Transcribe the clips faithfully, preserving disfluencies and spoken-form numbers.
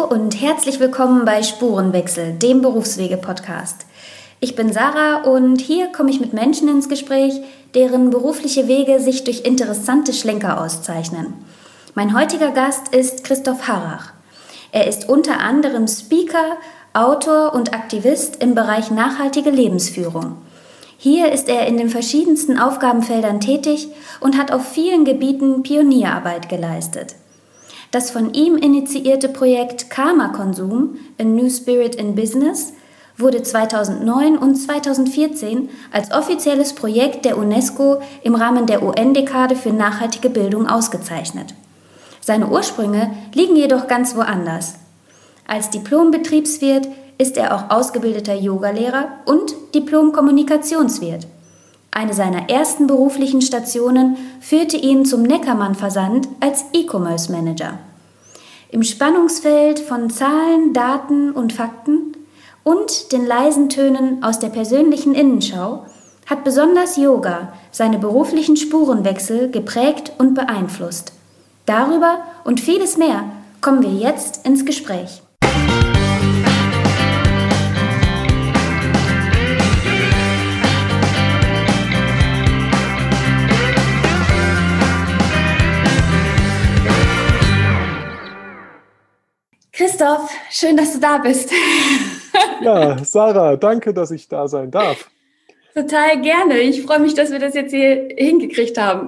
Hallo und herzlich willkommen bei Spurenwechsel, dem Berufswege-Podcast. Ich bin Sarah und hier komme ich mit Menschen ins Gespräch, deren berufliche Wege sich durch interessante Schlenker auszeichnen. Mein heutiger Gast ist Christoph Harrach. Er ist unter anderem Speaker, Autor und Aktivist im Bereich nachhaltige Lebensführung. Hier ist er in den verschiedensten Aufgabenfeldern tätig und hat auf vielen Gebieten Pionierarbeit geleistet. Das von ihm initiierte Projekt Karma Konsum, A New Spirit in Business, wurde zweitausendneun und zweitausendvierzehn als offizielles Projekt der UNESCO im Rahmen der U N-Dekade für nachhaltige Bildung ausgezeichnet. Seine Ursprünge liegen jedoch ganz woanders. Als Diplom-Betriebswirt ist er auch ausgebildeter Yogalehrer und Diplom-Kommunikationswirt. Eine seiner ersten beruflichen Stationen führte ihn zum Neckermann-Versand als E-Commerce-Manager. Im Spannungsfeld von Zahlen, Daten und Fakten und den leisen Tönen aus der persönlichen Innenschau hat besonders Yoga seine beruflichen Spurenwechsel geprägt und beeinflusst. Darüber und vieles mehr kommen wir jetzt ins Gespräch. Christoph, schön, dass du da bist. Ja, Sarah, danke, dass ich da sein darf. Total gerne. Ich freue mich, dass wir das jetzt hier hingekriegt haben.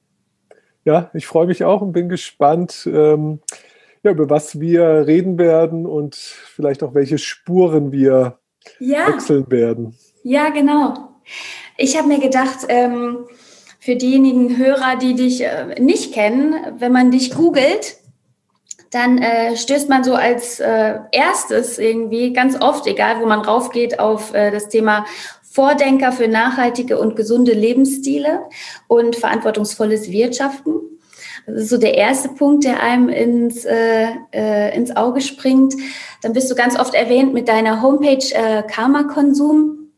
Ja, ich freue mich auch und bin gespannt, ähm, ja, über was wir reden werden und vielleicht auch welche Spuren wir ja. wechseln werden. Ja, genau. Ich habe mir gedacht, ähm, für diejenigen Hörer, die dich äh, nicht kennen, wenn man dich googelt, dann äh, stößt man so als äh, erstes irgendwie ganz oft, egal wo man raufgeht, auf äh, das Thema Vordenker für nachhaltige und gesunde Lebensstile und verantwortungsvolles Wirtschaften. Das ist so der erste Punkt, der einem ins, äh, äh, ins Auge springt. Dann bist du ganz oft erwähnt mit deiner Homepage äh, Karma Konsum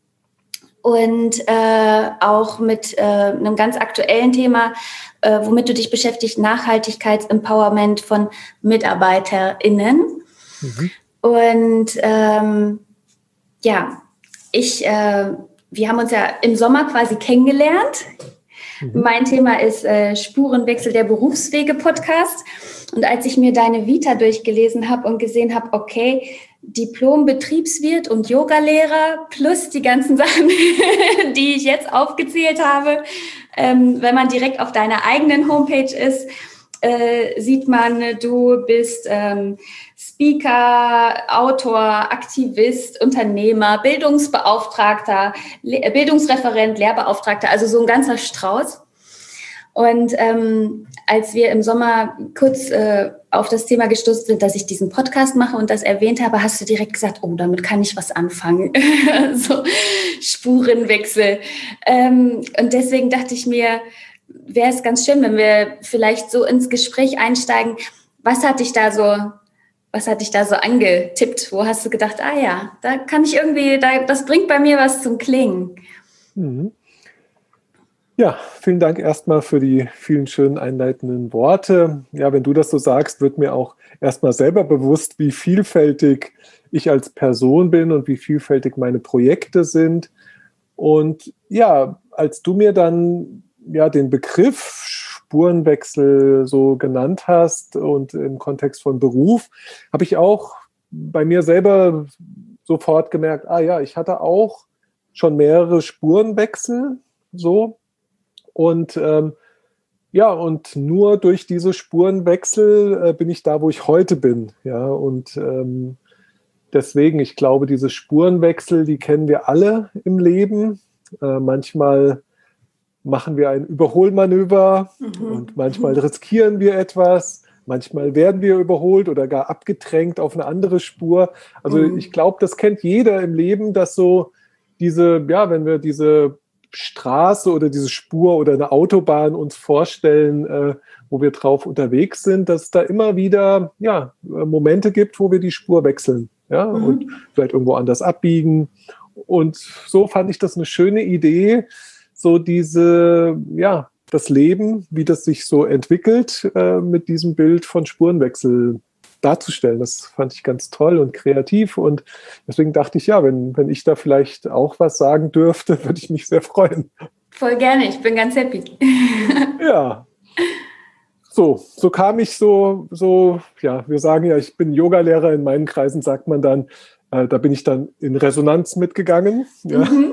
und äh, auch mit äh, einem ganz aktuellen Thema, äh, womit du dich beschäftigst, Nachhaltigkeitsempowerment von MitarbeiterInnen. Mhm. Und ähm, ja, ich, äh, wir haben uns ja im Sommer quasi kennengelernt. Mhm. Mein Thema ist äh, Spurenwechsel der Berufswege-Podcast. Und als ich mir deine Vita durchgelesen habe und gesehen habe, okay, Diplom-Betriebswirt und Yogalehrer plus die ganzen Sachen, die ich jetzt aufgezählt habe, ähm, wenn man direkt auf deiner eigenen Homepage ist, äh, sieht man, du bist ähm, Speaker, Autor, Aktivist, Unternehmer, Bildungsbeauftragter, Le- Bildungsreferent, Lehrbeauftragter, also so ein ganzer Strauß. Und ähm, als wir im Sommer kurz äh, auf das Thema gestoßen sind, dass ich diesen Podcast mache und das erwähnt habe, hast du direkt gesagt, oh, damit kann ich was anfangen. So Spurenwechsel. Ähm, und deswegen dachte ich mir, wäre es ganz schön, wenn wir vielleicht so ins Gespräch einsteigen. Was hat dich da so, was hat dich da so angetippt? Wo hast du gedacht, ah ja, da kann ich irgendwie, da, das bringt bei mir was zum Klingen. Mhm. Ja, vielen Dank erstmal für die vielen schönen einleitenden Worte. Ja, wenn du das so sagst, wird mir auch erstmal selber bewusst, wie vielfältig ich als Person bin und wie vielfältig meine Projekte sind. Und ja, als du mir dann ja den Begriff Spurenwechsel so genannt hast und im Kontext von Beruf, habe ich auch bei mir selber sofort gemerkt, ah ja, ich hatte auch schon mehrere Spurenwechsel so. Und ähm, ja, und nur durch diese Spurenwechsel äh, bin ich da, wo ich heute bin. Ja, und ähm, deswegen, ich glaube, diese Spurenwechsel, die kennen wir alle im Leben. Äh, manchmal machen wir ein Überholmanöver mhm. und manchmal riskieren wir etwas. Manchmal werden wir überholt oder gar abgedrängt auf eine andere Spur. Also mhm. ich glaube, das kennt jeder im Leben, dass so diese, ja, wenn wir diese Straße oder diese Spur oder eine Autobahn uns vorstellen, äh, wo wir drauf unterwegs sind, dass es da immer wieder ja, Momente gibt, wo wir die Spur wechseln, ja, mhm. und vielleicht irgendwo anders abbiegen. Und so fand ich das eine schöne Idee, so diese, ja, das Leben, wie das sich so entwickelt, äh, mit diesem Bild von Spurenwechsel darzustellen. Das fand ich ganz toll und kreativ und deswegen dachte ich, ja, wenn, wenn ich da vielleicht auch was sagen dürfte, würde ich mich sehr freuen. Voll gerne, ich bin ganz happy. Ja. So, so kam ich so, so, ja, wir sagen ja, ich bin Yogalehrer, in meinen Kreisen sagt man dann, äh, da bin ich dann in Resonanz mitgegangen. Ja. Mhm.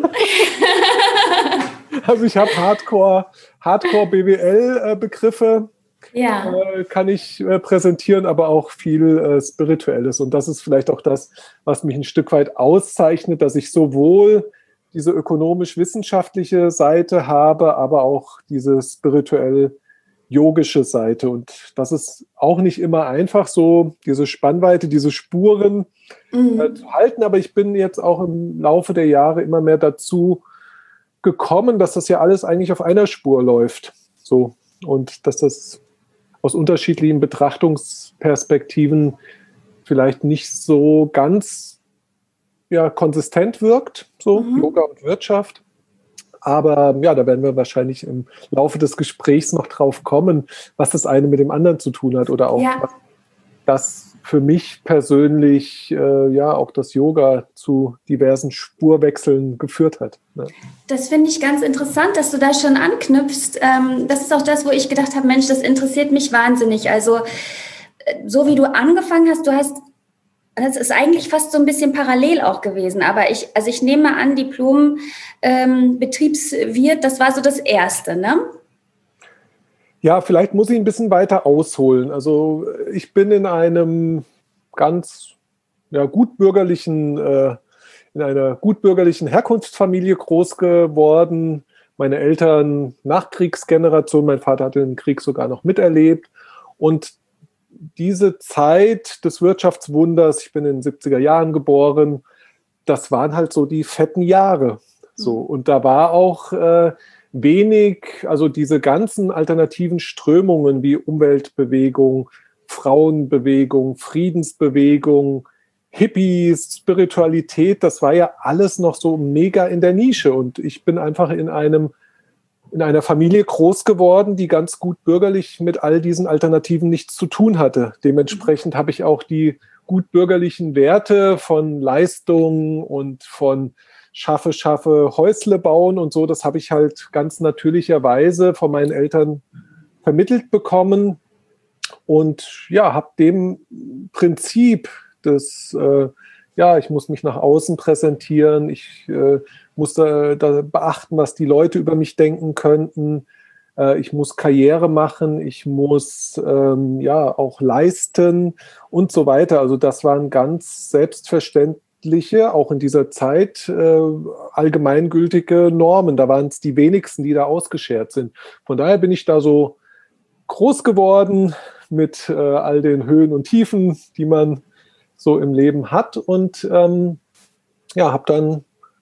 Also ich habe Hardcore, Hardcore B W L-Begriffe, ja. äh, kann ich äh, präsentieren, aber auch viel äh, Spirituelles. Und das ist vielleicht auch das, was mich ein Stück weit auszeichnet, dass ich sowohl diese ökonomisch-wissenschaftliche Seite habe, aber auch diese spirituell-yogische Seite. Und das ist auch nicht immer einfach, so diese Spannweite, diese Spuren mhm. äh, zu halten. Aber ich bin jetzt auch im Laufe der Jahre immer mehr dazu gekommen, dass das ja alles eigentlich auf einer Spur läuft. So. Und dass das aus unterschiedlichen Betrachtungsperspektiven vielleicht nicht so ganz ja, konsistent wirkt, so mhm. Yoga und Wirtschaft. Aber ja, da werden wir wahrscheinlich im Laufe des Gesprächs noch drauf kommen, was das eine mit dem anderen zu tun hat oder auch ja. was das für mich persönlich, äh, ja, auch das Yoga zu diversen Spurwechseln geführt hat. Ne? Das finde ich ganz interessant, dass du da schon anknüpfst. Ähm, das ist auch das, wo ich gedacht habe, Mensch, das interessiert mich wahnsinnig. Also so wie du angefangen hast, du hast, das ist eigentlich fast so ein bisschen parallel auch gewesen. Aber ich, also ich nehme an, Diplom ähm, Betriebswirt, das war so das Erste, ne? Ja, vielleicht muss ich ein bisschen weiter ausholen. Also ich bin in einem ganz ja, gutbürgerlichen, äh, in einer gutbürgerlichen Herkunftsfamilie groß geworden. Meine Eltern Nachkriegsgeneration, mein Vater hat den Krieg sogar noch miterlebt. Und diese Zeit des Wirtschaftswunders, ich bin in den siebziger Jahren geboren, das waren halt so die fetten Jahre. So. Und da war auch äh, wenig, also diese ganzen alternativen Strömungen wie Umweltbewegung, Frauenbewegung, Friedensbewegung, Hippies, Spiritualität, das war ja alles noch so mega in der Nische. Und ich bin einfach in einem, in einer Familie groß geworden, die ganz gut bürgerlich mit all diesen Alternativen nichts zu tun hatte. Dementsprechend habe ich auch die gut bürgerlichen Werte von Leistung und von schaffe, schaffe, Häusle bauen und so, das habe ich halt ganz natürlicherweise von meinen Eltern vermittelt bekommen und ja, habe dem Prinzip des, äh, ja, ich muss mich nach außen präsentieren, ich äh, muss da, da beachten, was die Leute über mich denken könnten, äh, ich muss Karriere machen, ich muss ähm, ja auch leisten und so weiter. Also das waren ganz selbstverständlich auch in dieser Zeit äh, allgemeingültige Normen. Da waren es die wenigsten, die da ausgeschert sind. Von daher bin ich da so groß geworden mit äh, all den Höhen und Tiefen, die man so im Leben hat und ähm, ja, habe dann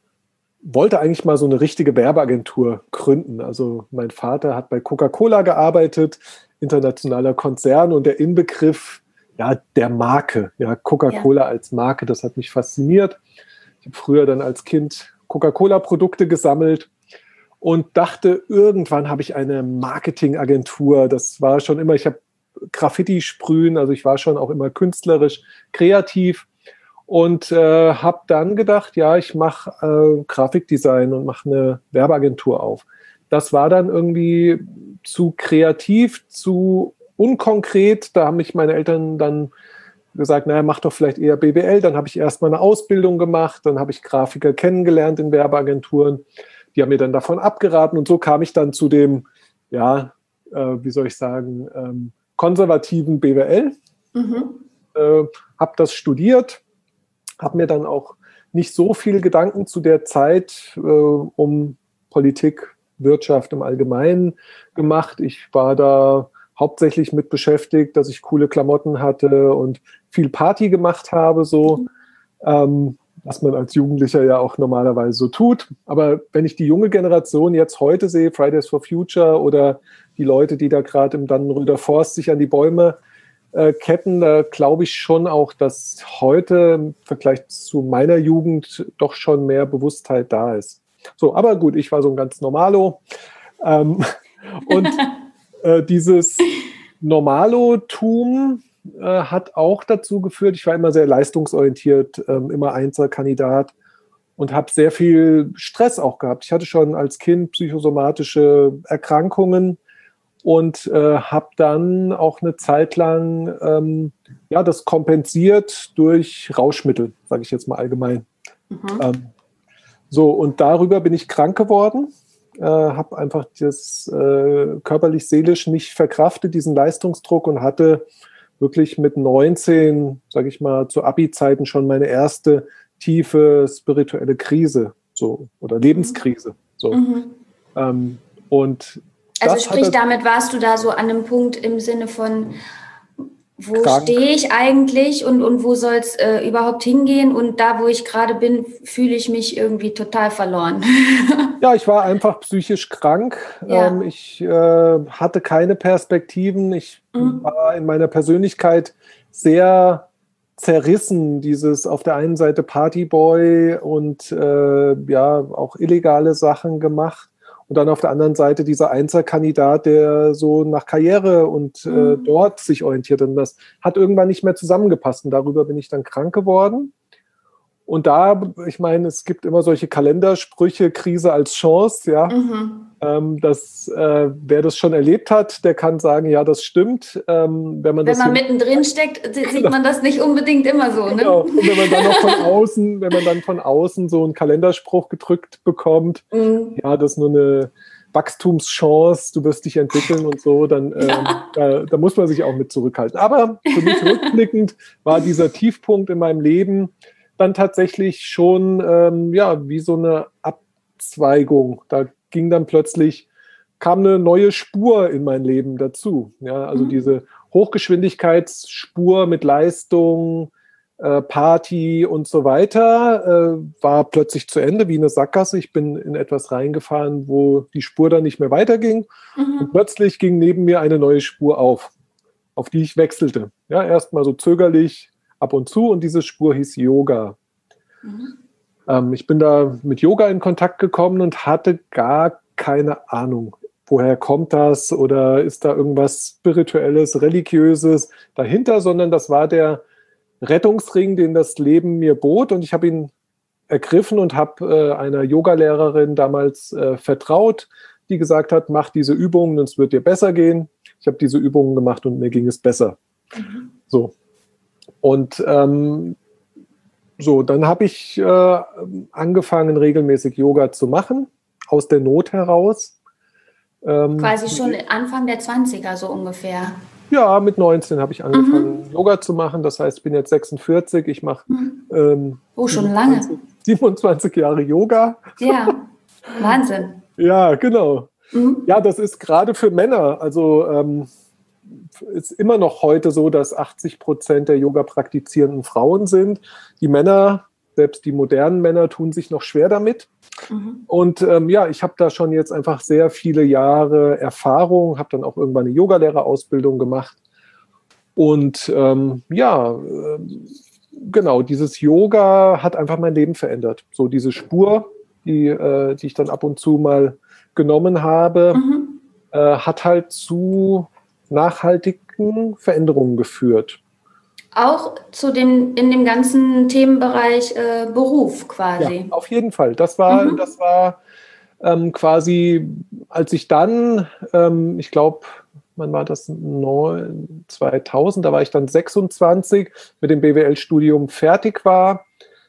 wollte eigentlich mal so eine richtige Werbeagentur gründen. Also mein Vater hat bei Coca-Cola gearbeitet, internationaler Konzern und der Inbegriff ja, der Marke, ja, Coca-Cola ja. als Marke, das hat mich fasziniert. Ich habe früher dann als Kind Coca-Cola-Produkte gesammelt und dachte, irgendwann habe ich eine Marketingagentur. Das war schon immer, ich habe Graffiti sprühen, also ich war schon auch immer künstlerisch kreativ und äh, habe dann gedacht, ja, ich mache äh, Grafikdesign und mache eine Werbeagentur auf. Das war dann irgendwie zu kreativ, zu unkonkret, da haben mich meine Eltern dann gesagt, naja, mach doch vielleicht eher B W L. Dann habe ich erstmal eine Ausbildung gemacht, dann habe ich Grafiker kennengelernt in Werbeagenturen. Die haben mir dann davon abgeraten und so kam ich dann zu dem, ja, äh, wie soll ich sagen, ähm, konservativen B W L. Mhm. Äh, habe das studiert, habe mir dann auch nicht so viel Gedanken zu der Zeit äh, um Politik, Wirtschaft im Allgemeinen gemacht. Ich war da hauptsächlich mit beschäftigt, dass ich coole Klamotten hatte und viel Party gemacht habe, so mhm. ähm, was man als Jugendlicher ja auch normalerweise so tut. Aber wenn ich die junge Generation jetzt heute sehe, Fridays for Future oder die Leute, die da gerade im Dannenröder Forst sich an die Bäume äh, ketten, da glaube ich schon auch, dass heute im Vergleich zu meiner Jugend doch schon mehr Bewusstheit da ist. So, aber gut, ich war so ein ganz Normalo. Ähm, und Äh, dieses Normalotum äh, hat auch dazu geführt, ich war immer sehr leistungsorientiert, ähm, immer Einzelkandidat und habe sehr viel Stress auch gehabt. Ich hatte schon als Kind psychosomatische Erkrankungen und äh, habe dann auch eine Zeit lang ähm, ja, das kompensiert durch Rauschmittel, sage ich jetzt mal allgemein. Mhm. Ähm, so, und darüber bin ich krank geworden, äh, habe einfach das äh, körperlich-seelisch nicht verkraftet, diesen Leistungsdruck, und hatte wirklich mit neunzehn, sage ich mal, zu Abi-Zeiten schon meine erste tiefe spirituelle Krise, so, oder Lebenskrise. So. Mhm. Ähm, und also sprich, damit warst du da so an einem Punkt im Sinne von, wo stehe ich eigentlich und, und wo soll es äh, überhaupt hingehen? Und da, wo ich gerade bin, fühle ich mich irgendwie total verloren. Ja, ich war einfach psychisch krank. Ja. Ähm, ich äh, hatte keine Perspektiven. Ich mhm. war in meiner Persönlichkeit sehr zerrissen. Dieses auf der einen Seite Partyboy und äh, ja auch illegale Sachen gemacht. Und dann auf der anderen Seite dieser Einzelkandidat, der so nach Karriere und mhm. äh, dort sich orientiert. Und das hat irgendwann nicht mehr zusammengepasst. Und darüber bin ich dann krank geworden. Und da, ich meine, es gibt immer solche Kalendersprüche, Krise als Chance, ja. Mhm. Ähm, das, äh, wer das schon erlebt hat, der kann sagen, ja, das stimmt. Ähm, wenn man, wenn das man mittendrin steckt, sieht genau. man das nicht unbedingt immer so, ne? Genau. Und wenn man dann noch von außen, wenn man dann von außen so einen Kalenderspruch gedrückt bekommt, mhm. ja, das ist nur eine Wachstumschance, du wirst dich entwickeln und so, dann ähm, ja. da, da muss man sich auch mit zurückhalten. Aber für mich rückblickend war dieser Tiefpunkt in meinem Leben dann tatsächlich schon ähm, ja, wie so eine Abzweigung. Da ging dann plötzlich, kam eine neue Spur in mein Leben dazu. Ja, also mhm. diese Hochgeschwindigkeitsspur mit Leistung, äh, Party und so weiter äh, war plötzlich zu Ende, wie eine Sackgasse. Ich bin in etwas reingefahren, wo die Spur dann nicht mehr weiterging. Mhm. Und plötzlich ging neben mir eine neue Spur auf, auf die ich wechselte. Ja, erstmal so zögerlich, ab und zu, und diese Spur hieß Yoga. Mhm. Ähm, ich bin da mit Yoga in Kontakt gekommen und hatte gar keine Ahnung, woher kommt das oder ist da irgendwas Spirituelles, Religiöses dahinter, sondern das war der Rettungsring, den das Leben mir bot, und ich habe ihn ergriffen und habe äh, einer Yogalehrerin damals äh, vertraut, die gesagt hat, mach diese Übungen und es wird dir besser gehen. Ich habe diese Übungen gemacht und mir ging es besser. Mhm. So. Und ähm, so, dann habe ich äh, angefangen, regelmäßig Yoga zu machen, aus der Not heraus. Ähm, Quasi schon Anfang der zwanziger so ungefähr. Ja, mit neunzehn habe ich angefangen, mhm. Yoga zu machen. Das heißt, ich bin jetzt sechsundvierzig, ich mache mhm. ähm, oh, schon siebenundzwanzig, lange. siebenundzwanzig Jahre Yoga. Ja, Wahnsinn. Ja, genau. Mhm. Ja, das ist gerade für Männer, also ähm, ist immer noch heute so, dass achtzig Prozent der Yoga praktizierenden Frauen sind. Die Männer, selbst die modernen Männer, tun sich noch schwer damit. Mhm. Und ähm, ja, ich habe da schon jetzt einfach sehr viele Jahre Erfahrung, habe dann auch irgendwann eine Yogalehrerausbildung gemacht. Und ähm, ja, äh, genau, dieses Yoga hat einfach mein Leben verändert. So diese Spur, die, äh, die ich dann ab und zu mal genommen habe, mhm. äh, hat halt zu nachhaltigen Veränderungen geführt. Auch zu dem, in dem ganzen Themenbereich äh, Beruf quasi. Ja, auf jeden Fall. Das war, mhm. das war ähm, quasi, als ich dann, ähm, ich glaube, wann war das? zweitausend, da war ich dann sechsundzwanzig, mit dem B W L-Studium fertig war.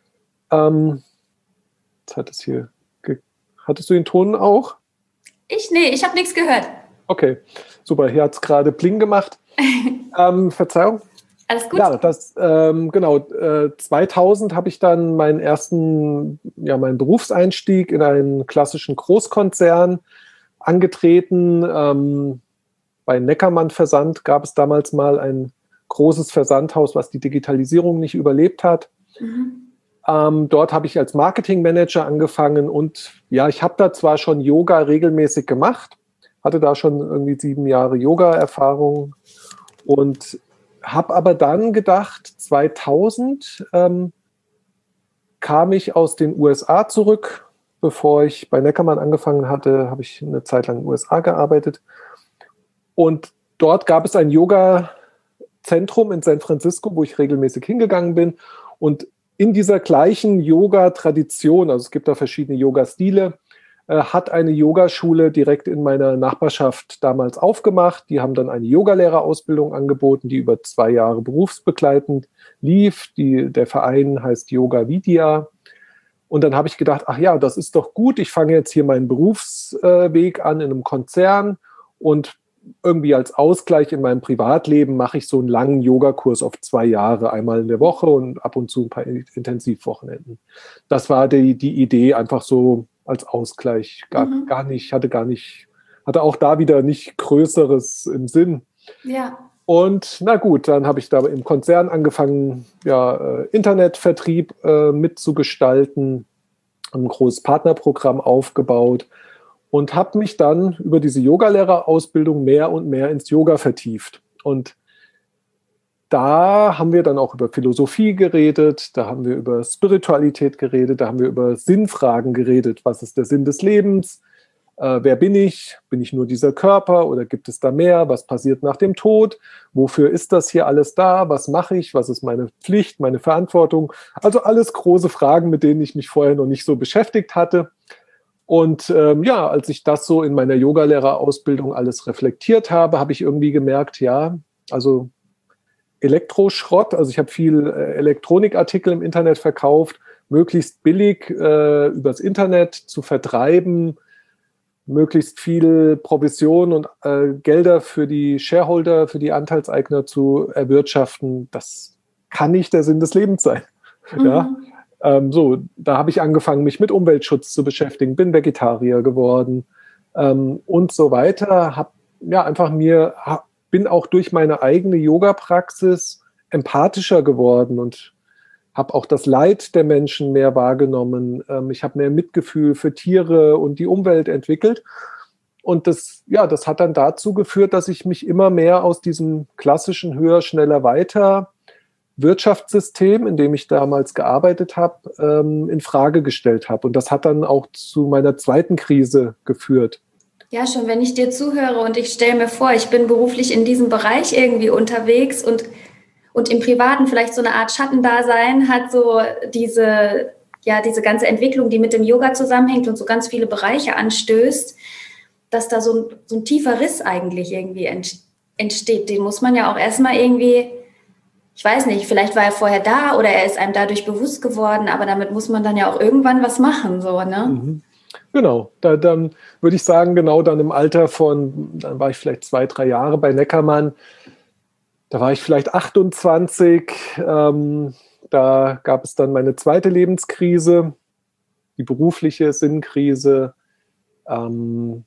Ähm, jetzt hat es hier, ge- hattest du den Ton auch? Ich, nee, ich habe nichts gehört. Okay, super. Hier hat es gerade Pling gemacht. ähm, Verzeihung. Alles gut. Ja, das, ähm, genau. Äh, zweitausend habe ich dann meinen ersten, ja, meinen Berufseinstieg in einen klassischen Großkonzern angetreten. Ähm, bei Neckermann Versand gab es damals mal ein großes Versandhaus, was die Digitalisierung nicht überlebt hat. Mhm. Ähm, dort habe ich als Marketingmanager angefangen und ja, ich habe da zwar schon Yoga regelmäßig gemacht, hatte da schon irgendwie sieben Jahre Yoga-Erfahrung und habe aber dann gedacht, zweitausend ähm, kam ich aus den U S A zurück. Bevor ich bei Neckermann angefangen hatte, habe ich eine Zeit lang in den U S A gearbeitet. Und dort gab es ein Yoga, Zentrum in San Francisco, wo ich regelmäßig hingegangen bin. Und in dieser gleichen Yoga-Tradition, also es gibt da verschiedene Yoga-Stile, äh, hat eine Yogaschule direkt in meiner Nachbarschaft damals aufgemacht. Die haben dann eine Yogalehrerausbildung angeboten, die über zwei Jahre berufsbegleitend lief. Die, der Verein heißt Yoga Vidya. Und dann habe ich gedacht, ach ja, das ist doch gut. Ich fange jetzt hier meinen Berufsweg an in einem Konzern und irgendwie als Ausgleich in meinem Privatleben mache ich so einen langen Yogakurs auf zwei Jahre, einmal in der Woche und ab und zu ein paar Intensivwochenenden. Das war die, die Idee, einfach so als Ausgleich. Gar, mhm. gar nicht, hatte gar nicht, hatte auch da wieder nicht Größeres im Sinn. Ja. Und na gut, dann habe ich da im Konzern angefangen, ja, äh, Internetvertrieb äh, mitzugestalten, ein großes Partnerprogramm aufgebaut und habe mich dann über diese Yogalehrerausbildung mehr und mehr ins Yoga vertieft. Und da haben wir dann auch über Philosophie geredet, da haben wir über Spiritualität geredet, da haben wir über Sinnfragen geredet. Was ist der Sinn des Lebens? Äh, wer bin ich? Bin ich nur dieser Körper oder gibt es da mehr? Was passiert nach dem Tod? Wofür ist das hier alles da? Was mache ich? Was ist meine Pflicht, meine Verantwortung? Also alles große Fragen, mit denen ich mich vorher noch nicht so beschäftigt hatte. Und ähm, ja, als ich das so in meiner Yogalehrerausbildung alles reflektiert habe, habe ich irgendwie gemerkt, ja, also Elektroschrott, also ich habe viel äh, Elektronikartikel im Internet verkauft, möglichst billig äh, übers Internet zu vertreiben, möglichst viel Provision und äh, Gelder für die Shareholder, für die Anteilseigner zu erwirtschaften, das kann nicht der Sinn des Lebens sein. Mhm. Ja? Ähm, so, da habe ich angefangen, mich mit Umweltschutz zu beschäftigen, bin Vegetarier geworden ähm, und so weiter. Hab, ja, einfach mir, hab, bin auch durch meine eigene Yoga-Praxis empathischer geworden und habe auch das Leid der Menschen mehr wahrgenommen. Ähm, ich habe mehr Mitgefühl für Tiere und die Umwelt entwickelt. Und das, ja, das hat dann dazu geführt, dass ich mich immer mehr aus diesem klassischen höher, schneller, weiter Wirtschaftssystem, in dem ich damals gearbeitet habe, ähm, in Frage gestellt habe. Und das hat dann auch zu meiner zweiten Krise geführt. Ja, schon wenn ich dir zuhöre und ich stelle mir vor, ich bin beruflich in diesem Bereich irgendwie unterwegs und, und im Privaten vielleicht so eine Art Schattendasein hat so diese, ja, diese ganze Entwicklung, die mit dem Yoga zusammenhängt und so ganz viele Bereiche anstößt, dass da so ein, so ein tiefer Riss eigentlich irgendwie entsteht. Den muss man ja auch erstmal irgendwie, ich weiß nicht, vielleicht war er vorher da oder er ist einem dadurch bewusst geworden, aber damit muss man dann ja auch irgendwann was machen, so, ne? Mhm. Genau, da, dann würde ich sagen, genau dann im Alter von, dann war ich vielleicht zwei, drei Jahre bei Neckermann, da war ich vielleicht achtundzwanzig, ähm, da gab es dann meine zweite Lebenskrise, die berufliche Sinnkrise. Ähm,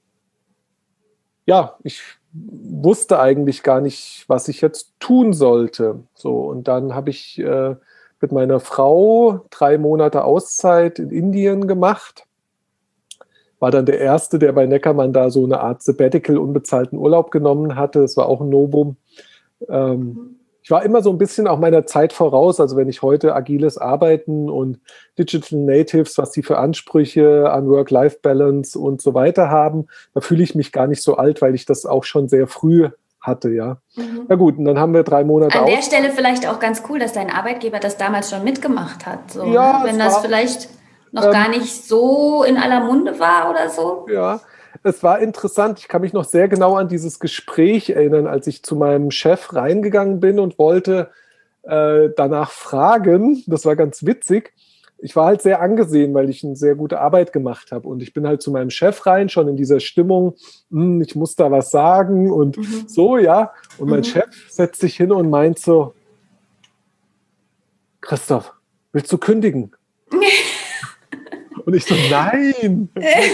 ja, ich wusste eigentlich gar nicht, was ich jetzt tun sollte. So, und dann habe ich äh, mit meiner Frau drei Monate Auszeit in Indien gemacht. War dann der Erste, der bei Neckermann da so eine Art Sabbatical, unbezahlten Urlaub genommen hatte. Das war auch ein Novum. Ähm, ich war immer so ein bisschen auch meiner Zeit voraus. Also wenn ich heute agiles Arbeiten und Digital Natives, was die für Ansprüche an Work-Life-Balance und so weiter haben, da fühle ich mich gar nicht so alt, weil ich das auch schon sehr früh hatte, ja. Mhm. Na gut, und dann haben wir drei Monate An der Stelle vielleicht auch ganz cool, dass dein Arbeitgeber das damals schon mitgemacht hat. So, ja, ne? Wenn das war, vielleicht noch ähm, gar nicht so in aller Munde war oder so. Ja, es war interessant. Ich kann mich noch sehr genau an dieses Gespräch erinnern, als ich zu meinem Chef reingegangen bin und wollte äh, danach fragen. Das war ganz witzig. Ich war halt sehr angesehen, weil ich eine sehr gute Arbeit gemacht habe. Und ich bin halt zu meinem Chef rein, schon in dieser Stimmung, hm, ich muss da was sagen und mhm. so, ja. Und mein mhm. Chef setzt sich hin und meint so, Christoph, willst du kündigen? Und ich so, nein,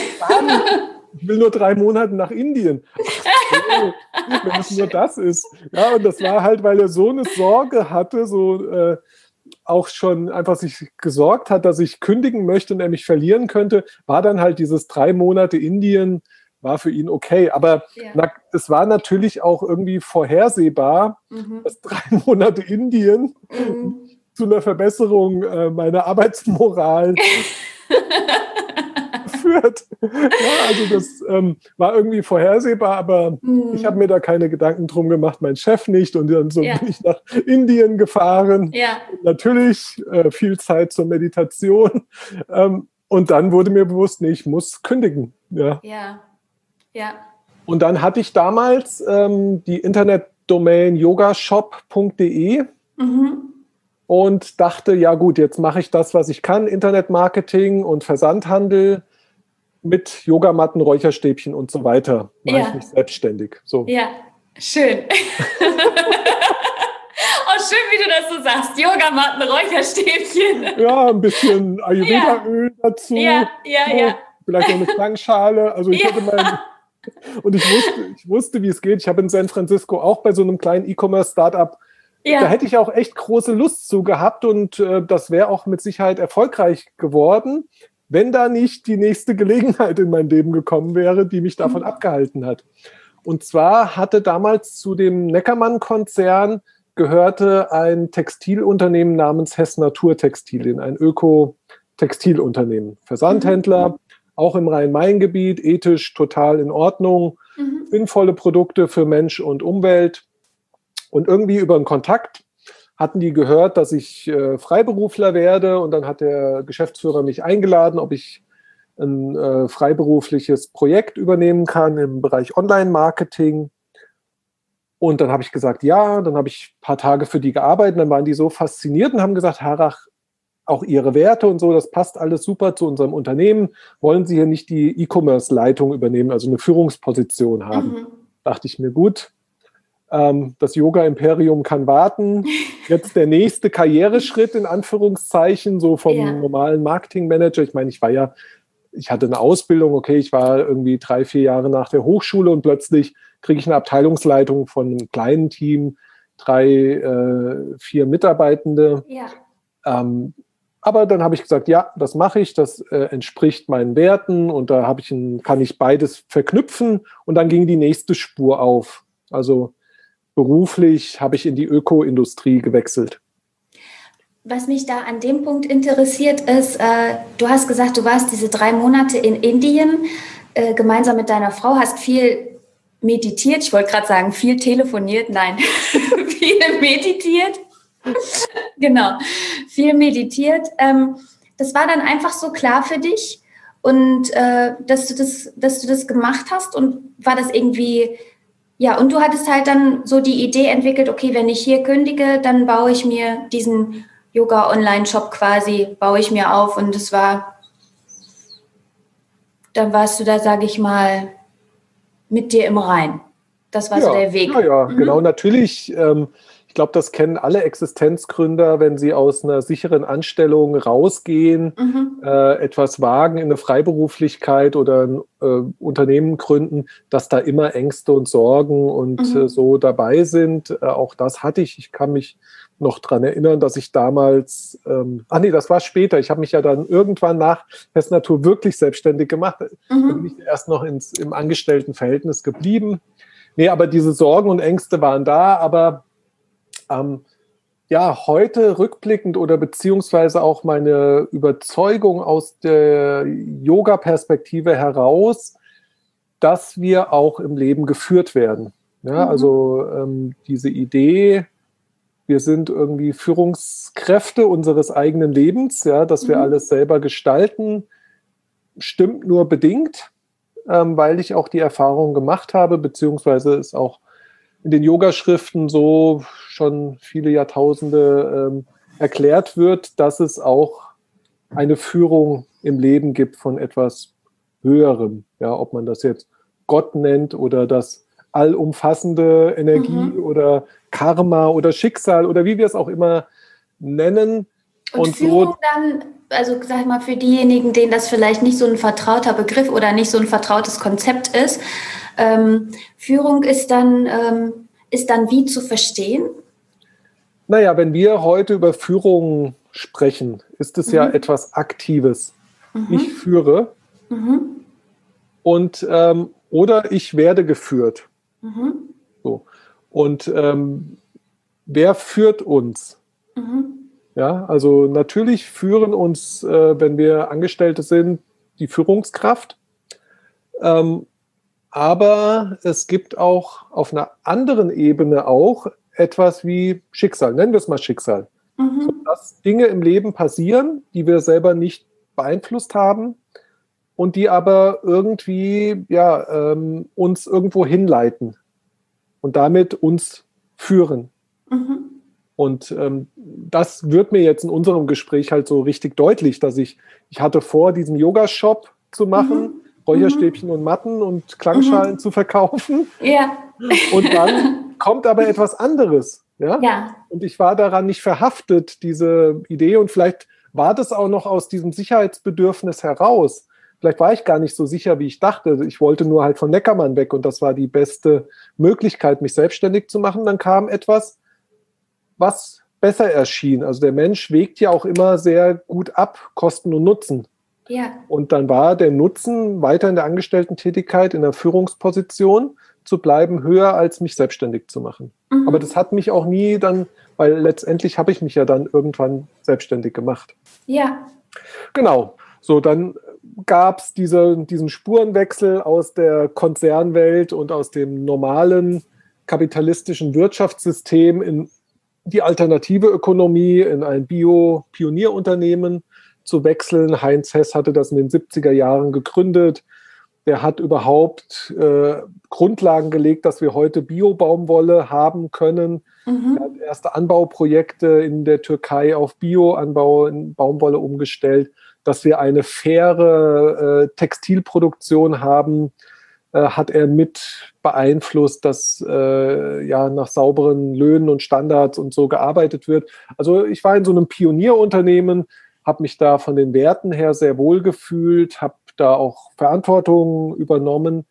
ich will nur drei Monate nach Indien. Ach so, wenn es nur das ist. Ja, und das war halt, weil er so eine Sorge hatte, so äh, auch schon einfach sich gesorgt hat, dass ich kündigen möchte und er mich verlieren könnte, war dann halt dieses drei Monate Indien, war für ihn okay. Aber ja. na, es war natürlich auch irgendwie vorhersehbar, mhm. dass drei Monate Indien mhm. zu einer Verbesserung äh, meiner Arbeitsmoral geführt. Ja, also das ähm, war irgendwie vorhersehbar, aber mhm. ich habe mir da keine Gedanken drum gemacht, mein Chef nicht. Und dann so ja. bin ich nach Indien gefahren. Ja. Natürlich äh, viel Zeit zur Meditation. Ähm, und dann wurde mir bewusst, nee, ich muss kündigen. Ja. Ja. Ja. Und dann hatte ich damals ähm, die Internetdomain yogashop punkt de mhm. und dachte, ja gut, jetzt mache ich das, was ich kann, Internetmarketing und Versandhandel mit Yogamatten, Räucherstäbchen und so weiter. Mache ja. ich mich selbstständig. So. Ja, schön. Oh, schön, wie du das so sagst. Yogamatten, Räucherstäbchen. Ja, ein bisschen Ayurveda-Öl ja. dazu. Ja, ja, so, ja. Vielleicht noch eine Klangschale. Also ich ja. hatte mein... Und ich wusste, ich wusste, wie es geht. Ich habe in San Francisco auch bei so einem kleinen E-Commerce-Startup, ja. da hätte ich auch echt große Lust zu gehabt und äh, das wäre auch mit Sicherheit erfolgreich geworden, wenn da nicht die nächste Gelegenheit in mein Leben gekommen wäre, die mich davon mhm. abgehalten hat. Und zwar hatte damals zu dem Neckermann-Konzern gehörte ein Textilunternehmen namens Hess Naturtextilien, ein Öko-Textilunternehmen, Versandhändler, mhm. auch im Rhein-Main-Gebiet, ethisch total in Ordnung, mhm. sinnvolle Produkte für Mensch und Umwelt. Und irgendwie über einen Kontakt hatten die gehört, dass ich äh, Freiberufler werde. Und dann hat der Geschäftsführer mich eingeladen, ob ich ein äh, freiberufliches Projekt übernehmen kann im Bereich Online-Marketing. Und dann habe ich gesagt, ja. Dann habe ich ein paar Tage für die gearbeitet. Dann waren die so fasziniert und haben gesagt, Harrach, auch Ihre Werte und so, das passt alles super zu unserem Unternehmen. Wollen Sie hier nicht die E-Commerce-Leitung übernehmen, also eine Führungsposition haben? Mhm. Dachte ich mir, gut, ähm, das Yoga-Imperium kann warten. Jetzt der nächste Karriereschritt, in Anführungszeichen, so vom ja. normalen Marketingmanager. Ich meine, ich war ja, ich hatte eine Ausbildung, okay, ich war irgendwie drei, vier Jahre nach der Hochschule und plötzlich kriege ich eine Abteilungsleitung von einem kleinen Team, drei, äh, vier Mitarbeitende. Ja. Ähm, Aber dann habe ich gesagt, ja, das mache ich, das äh, entspricht meinen Werten und da habe ich ein, kann ich beides verknüpfen und dann ging die nächste Spur auf. Also beruflich habe ich in die Öko-Industrie gewechselt. Was mich da an dem Punkt interessiert ist, äh, du hast gesagt, du warst diese drei Monate in Indien äh, gemeinsam mit deiner Frau, hast viel meditiert, ich wollte gerade sagen, viel telefoniert, nein, viel meditiert. Genau, viel meditiert. Ähm, das war dann einfach so klar für dich und äh, dass du das, dass du das gemacht hast und war das irgendwie, ja, und du hattest halt dann so die Idee entwickelt, okay, wenn ich hier kündige, dann baue ich mir diesen Yoga-Online-Shop quasi, baue ich mir auf und das war, dann warst du da, sage ich mal, mit dir im Rein. Das war ja, so der Weg. Ja, ja, mhm. genau, natürlich. Ähm, Ich glaube, das kennen alle Existenzgründer, wenn sie aus einer sicheren Anstellung rausgehen, mhm. äh, etwas wagen in eine Freiberuflichkeit oder ein äh, Unternehmen gründen, dass da immer Ängste und Sorgen und mhm. äh, so dabei sind. Äh, auch das hatte ich. Ich kann mich noch dran erinnern, dass ich damals, ähm, ach nee, das war später. Ich habe mich ja dann irgendwann nach Hess Natur wirklich selbstständig gemacht. Mhm. Da bin ich erst noch ins, im Angestelltenverhältnis geblieben. Nee, aber diese Sorgen und Ängste waren da, aber Ähm, ja, heute rückblickend oder beziehungsweise auch meine Überzeugung aus der Yoga-Perspektive heraus, dass wir auch im Leben geführt werden. Ja, mhm. Also ähm, diese Idee, wir sind irgendwie Führungskräfte unseres eigenen Lebens, ja, dass wir mhm. alles selber gestalten, stimmt nur bedingt, ähm, weil ich auch die Erfahrung gemacht habe, beziehungsweise es auch in den Yogaschriften so schon viele Jahrtausende ähm, erklärt wird, dass es auch eine Führung im Leben gibt von etwas Höherem. Ja, ob man das jetzt Gott nennt oder das allumfassende Energie mhm. oder Karma oder Schicksal oder wie wir es auch immer nennen. Und, und Führung so dann, also sag ich mal, für diejenigen, denen das vielleicht nicht so ein vertrauter Begriff oder nicht so ein vertrautes Konzept ist, ähm, Führung ist dann, ähm, ist dann wie zu verstehen? Naja, wenn wir heute über Führung sprechen, ist es mhm. ja etwas Aktives. Mhm. Ich führe mhm. und ähm, oder ich werde geführt. Mhm. So. Und ähm, wer führt uns? Mhm. Ja, also natürlich führen uns, äh, wenn wir Angestellte sind, die Führungskraft. Ähm, aber es gibt auch auf einer anderen Ebene auch etwas wie Schicksal, nennen wir es mal Schicksal. Mhm. So, dass Dinge im Leben passieren, die wir selber nicht beeinflusst haben und die aber irgendwie ja, ähm, uns irgendwo hinleiten und damit uns führen. Mhm. Und ähm, das wird mir jetzt in unserem Gespräch halt so richtig deutlich, dass ich, ich hatte vor, diesen Yoga-Shop zu machen, mhm. Räucherstäbchen mhm. und Matten und Klangschalen mhm. zu verkaufen. Ja. Und dann kommt aber etwas anderes. Ja? Ja. Und ich war daran nicht verhaftet, diese Idee. Und vielleicht war das auch noch aus diesem Sicherheitsbedürfnis heraus. Vielleicht war ich gar nicht so sicher, wie ich dachte. Ich wollte nur halt von Neckermann weg und das war die beste Möglichkeit, mich selbstständig zu machen. Dann kam etwas, was besser erschien. Also der Mensch wägt ja auch immer sehr gut ab, Kosten und Nutzen. Ja. Und dann war der Nutzen, weiter in der Angestellten-Tätigkeit, in der Führungsposition zu bleiben, höher als mich selbstständig zu machen. Mhm. Aber das hat mich auch nie dann, weil letztendlich habe ich mich ja dann irgendwann selbstständig gemacht. Ja. Genau. So, dann gab es diese, diesen Spurenwechsel aus der Konzernwelt und aus dem normalen kapitalistischen Wirtschaftssystem in die alternative Ökonomie, in ein Bio-Pionierunternehmen zu wechseln. Heinz Hess hatte das in den siebziger Jahren gegründet. Der hat überhaupt äh, Grundlagen gelegt, dass wir heute Bio-Baumwolle haben können. Mhm. Er hat erste Anbauprojekte in der Türkei auf Bio-Anbau in Baumwolle umgestellt, dass wir eine faire äh, Textilproduktion haben, äh, hat er mit beeinflusst, dass äh, ja nach sauberen Löhnen und Standards und so gearbeitet wird. Also ich war in so einem Pionierunternehmen, habe mich da von den Werten her sehr wohl gefühlt, habe da auch Verantwortung übernommen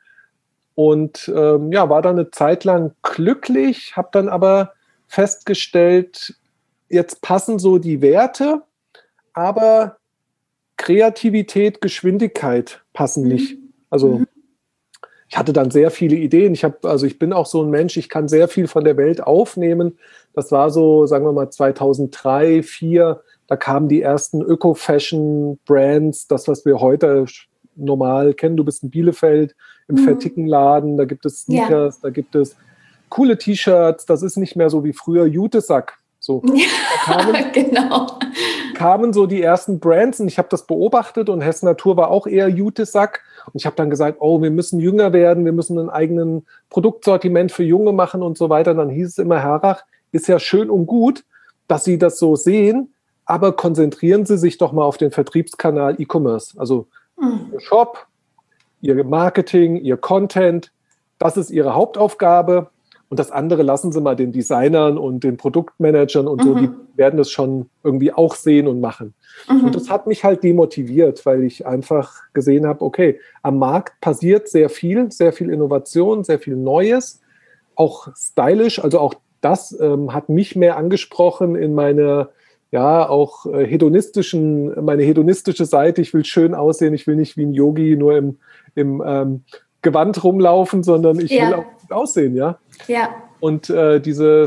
und ähm, ja, war dann eine Zeit lang glücklich, habe dann aber festgestellt, jetzt passen so die Werte, aber Kreativität, Geschwindigkeit passen nicht. Also mhm. ich hatte dann sehr viele Ideen. Ich habe, also ich bin auch so ein Mensch, ich kann sehr viel von der Welt aufnehmen. Das war so, sagen wir mal, zweitausenddrei, zweitausendvier, da kamen die ersten Öko-Fashion-Brands, das, was wir heute normal kennen. Du bist in Bielefeld im mhm. Fertikenladen, da gibt es Sneakers, ja. da gibt es coole T-Shirts, das ist nicht mehr so wie früher Jutesack. So, da kamen, genau. kamen so die ersten Brands und ich habe das beobachtet und Hess Natur war auch eher Jutesack und ich habe dann gesagt, oh, wir müssen jünger werden, wir müssen ein eigenes Produktsortiment für Junge machen und so weiter. Und dann hieß es immer, Herrach, ist ja schön und gut, dass Sie das so sehen, aber konzentrieren Sie sich doch mal auf den Vertriebskanal E-Commerce, also mhm. Ihr Shop, Ihr Marketing, Ihr Content, das ist Ihre Hauptaufgabe. Und das andere lassen Sie mal den Designern und den Produktmanagern und mhm. so, die werden das schon irgendwie auch sehen und machen. Mhm. Und das hat mich halt demotiviert, weil ich einfach gesehen habe, okay, am Markt passiert sehr viel, sehr viel Innovation, sehr viel Neues, auch stylisch, also auch das ähm, hat mich mehr angesprochen in meine, ja, auch äh, hedonistischen, meine hedonistische Seite. Ich will schön aussehen, ich will nicht wie ein Yogi nur im, im ähm, Gewand rumlaufen, sondern ich ja. will auch gut aussehen, ja. Ja. Und äh, diese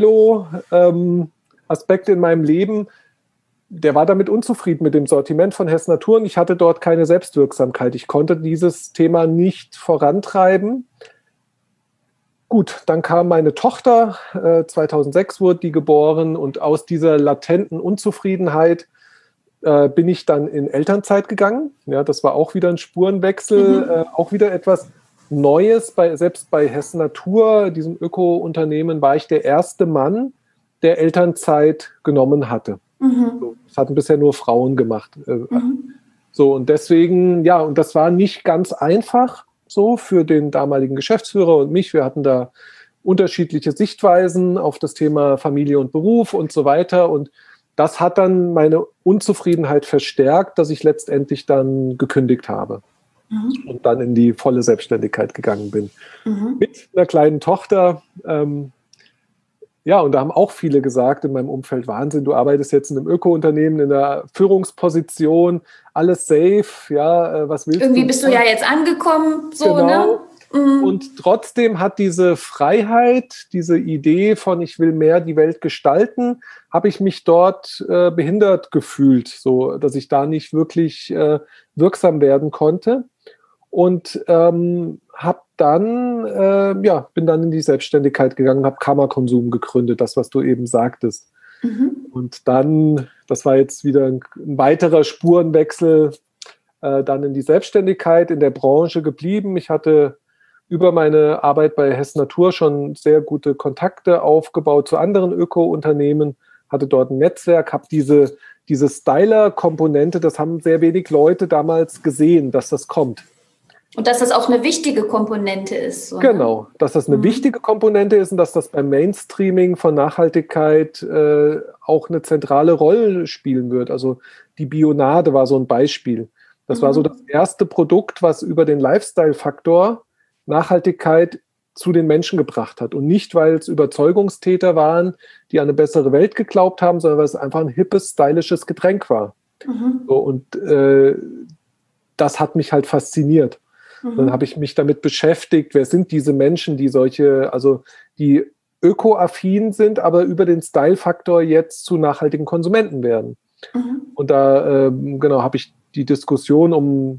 Stylo-Aspekte ähm, in meinem Leben, der war damit unzufrieden mit dem Sortiment von Hess Natur und ich hatte dort keine Selbstwirksamkeit. Ich konnte dieses Thema nicht vorantreiben. Gut, dann kam meine Tochter, äh, zweitausendsechs wurde die geboren und aus dieser latenten Unzufriedenheit äh, bin ich dann in Elternzeit gegangen. Ja, das war auch wieder ein Spurenwechsel, mhm. äh, auch wieder etwas Neues. Bei, selbst bei Hess Natur, diesem Öko-Unternehmen, war ich der erste Mann, der Elternzeit genommen hatte. Mhm. So, das hatten bisher nur Frauen gemacht. Äh, mhm. So, und deswegen, ja, und das war nicht ganz einfach so für den damaligen Geschäftsführer und mich. Wir hatten da unterschiedliche Sichtweisen auf das Thema Familie und Beruf und so weiter. Und das hat dann meine Unzufriedenheit verstärkt, dass ich letztendlich dann gekündigt habe mhm. und dann in die volle Selbstständigkeit gegangen bin. Mhm. Mit einer kleinen Tochter. Ähm, ja, und da haben auch viele gesagt in meinem Umfeld, Wahnsinn, du arbeitest jetzt in einem Öko-Unternehmen, in einer Führungsposition, alles safe, ja, was willst Irgendwie du? bist du ja jetzt angekommen, so, genau. ne? Mhm. Und trotzdem hat diese Freiheit, diese Idee von ich will mehr die Welt gestalten, habe ich mich dort äh, behindert gefühlt, so dass ich da nicht wirklich äh, wirksam werden konnte. Und ähm, habe dann, äh, ja, bin dann in die Selbstständigkeit gegangen, habe Karma-Konsum gegründet, das, was du eben sagtest. Mhm. Und dann, das war jetzt wieder ein, ein weiterer Spurenwechsel, äh, dann in die Selbstständigkeit, in der Branche geblieben. Ich hatte über meine Arbeit bei Hess Natur schon sehr gute Kontakte aufgebaut zu anderen Öko-Unternehmen, hatte dort ein Netzwerk, habe diese, diese Styler-Komponente, das haben sehr wenig Leute damals gesehen, dass das kommt. Und dass das auch eine wichtige Komponente ist. So, genau, ne? dass das eine mhm. wichtige Komponente ist und dass das beim Mainstreaming von Nachhaltigkeit äh, auch eine zentrale Rolle spielen wird. Also die Bionade war so ein Beispiel. Das mhm. war so das erste Produkt, was über den Lifestyle-Faktor Nachhaltigkeit zu den Menschen gebracht hat. Und nicht, weil es Überzeugungstäter waren, die an eine bessere Welt geglaubt haben, sondern weil es einfach ein hippes, stylisches Getränk war. Mhm. So, und äh, das hat mich halt fasziniert. Mhm. Dann habe ich mich damit beschäftigt, wer sind diese Menschen, die solche, also die ökoaffin sind, aber über den Style-Faktor jetzt zu nachhaltigen Konsumenten werden. Mhm. Und da äh, genau habe ich die Diskussion um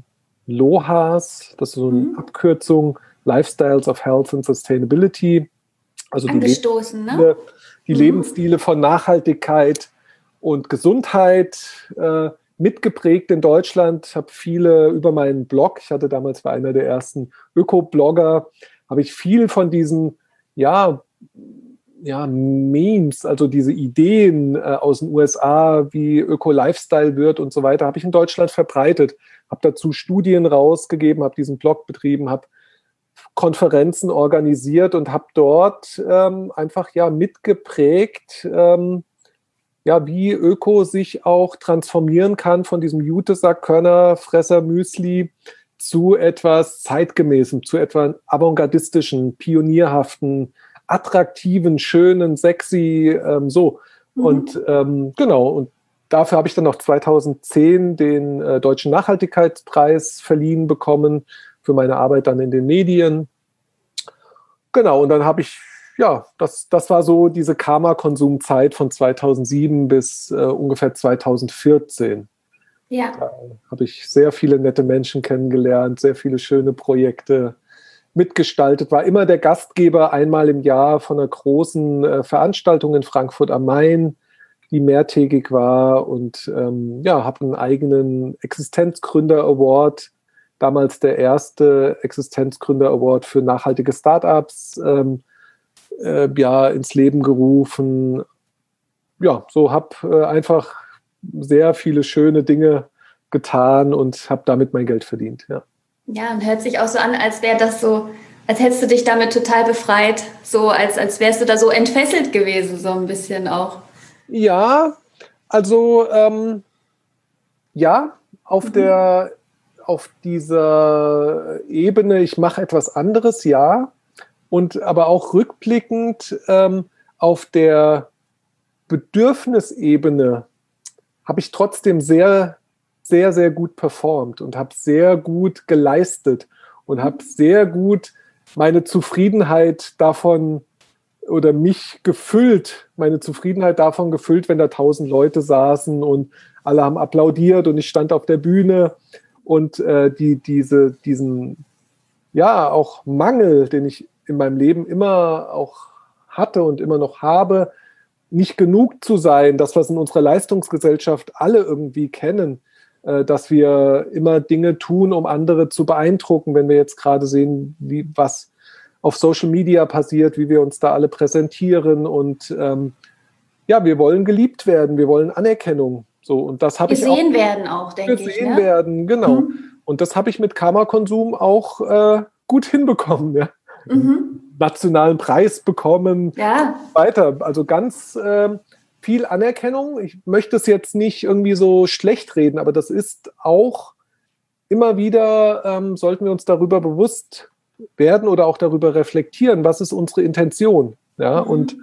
LOHAS, das ist so eine mhm. Abkürzung, Lifestyles of Health and Sustainability, also die, Angestoßen, Lebensstile, ne? die mhm. Lebensstile von Nachhaltigkeit und Gesundheit äh, mitgeprägt in Deutschland. Ich habe viele über meinen Blog, ich hatte damals war einer der ersten Öko-Blogger, habe ich viel von diesen, ja, ja, Memes, also diese Ideen äh, aus den U S A, wie Öko-Lifestyle wird und so weiter, habe ich in Deutschland verbreitet, habe dazu Studien rausgegeben, habe diesen Blog betrieben, habe Konferenzen organisiert und habe dort ähm, einfach ja mitgeprägt, ähm, ja, wie Öko sich auch transformieren kann von diesem Jutesack, Körner, Fresser, Müsli zu etwas zeitgemäßem, zu etwas avantgardistischen, pionierhaften, attraktiven, schönen, sexy, ähm, so. Mhm. Und ähm, genau, und dafür habe ich dann noch zweitausendzehn den äh, Deutschen Nachhaltigkeitspreis verliehen bekommen für meine Arbeit dann in den Medien. Genau, und dann habe ich, ja, das, das war so diese Karma-Konsumzeit von zweitausendsieben bis äh, ungefähr zweitausendvierzehn. Ja. Da habe ich sehr viele nette Menschen kennengelernt, sehr viele schöne Projekte mitgestaltet, war immer der Gastgeber einmal im Jahr von einer großen äh, Veranstaltung in Frankfurt am Main, die mehrtägig war und ähm, ja, habe einen eigenen Existenzgründer-Award, damals der erste Existenzgründer-Award für nachhaltige Startups, ähm, äh, ja, ins Leben gerufen. Ja, so habe äh, einfach sehr viele schöne Dinge getan und habe damit mein Geld verdient, ja. Ja, und hört sich auch so an, als wäre das so, als hättest du dich damit total befreit, so als, als wärst du da so entfesselt gewesen, so ein bisschen auch. Ja, also ähm, ja, auf mhm. der auf dieser Ebene, ich mache etwas anderes, ja, und aber auch rückblickend ähm, auf der Bedürfnisebene habe ich trotzdem sehr sehr, sehr gut performt und habe sehr gut geleistet und habe sehr gut meine Zufriedenheit davon oder mich gefüllt, meine Zufriedenheit davon gefüllt, wenn da tausend Leute saßen und alle haben applaudiert und ich stand auf der Bühne und äh, die, diese, diesen, ja, auch Mangel, den ich in meinem Leben immer auch hatte und immer noch habe, nicht genug zu sein, das, was in unserer Leistungsgesellschaft alle irgendwie kennen, dass wir immer Dinge tun, um andere zu beeindrucken, wenn wir jetzt gerade sehen, wie, was auf Social Media passiert, wie wir uns da alle präsentieren und ähm, ja, wir wollen geliebt werden, wir wollen Anerkennung. So, und das habe ich auch. Gesehen werden auch, denke ich. Gesehen ne? werden, genau. Mhm. Und das habe ich mit Karma-Konsum auch äh, gut hinbekommen. Ja. Mhm. Nationalen Preis bekommen, ja. weiter. Also ganz äh, viel Anerkennung. Ich möchte es jetzt nicht irgendwie so schlecht reden, aber das ist auch immer wieder, ähm, sollten wir uns darüber bewusst werden oder auch darüber reflektieren, was ist unsere Intention. Ja, mhm. und,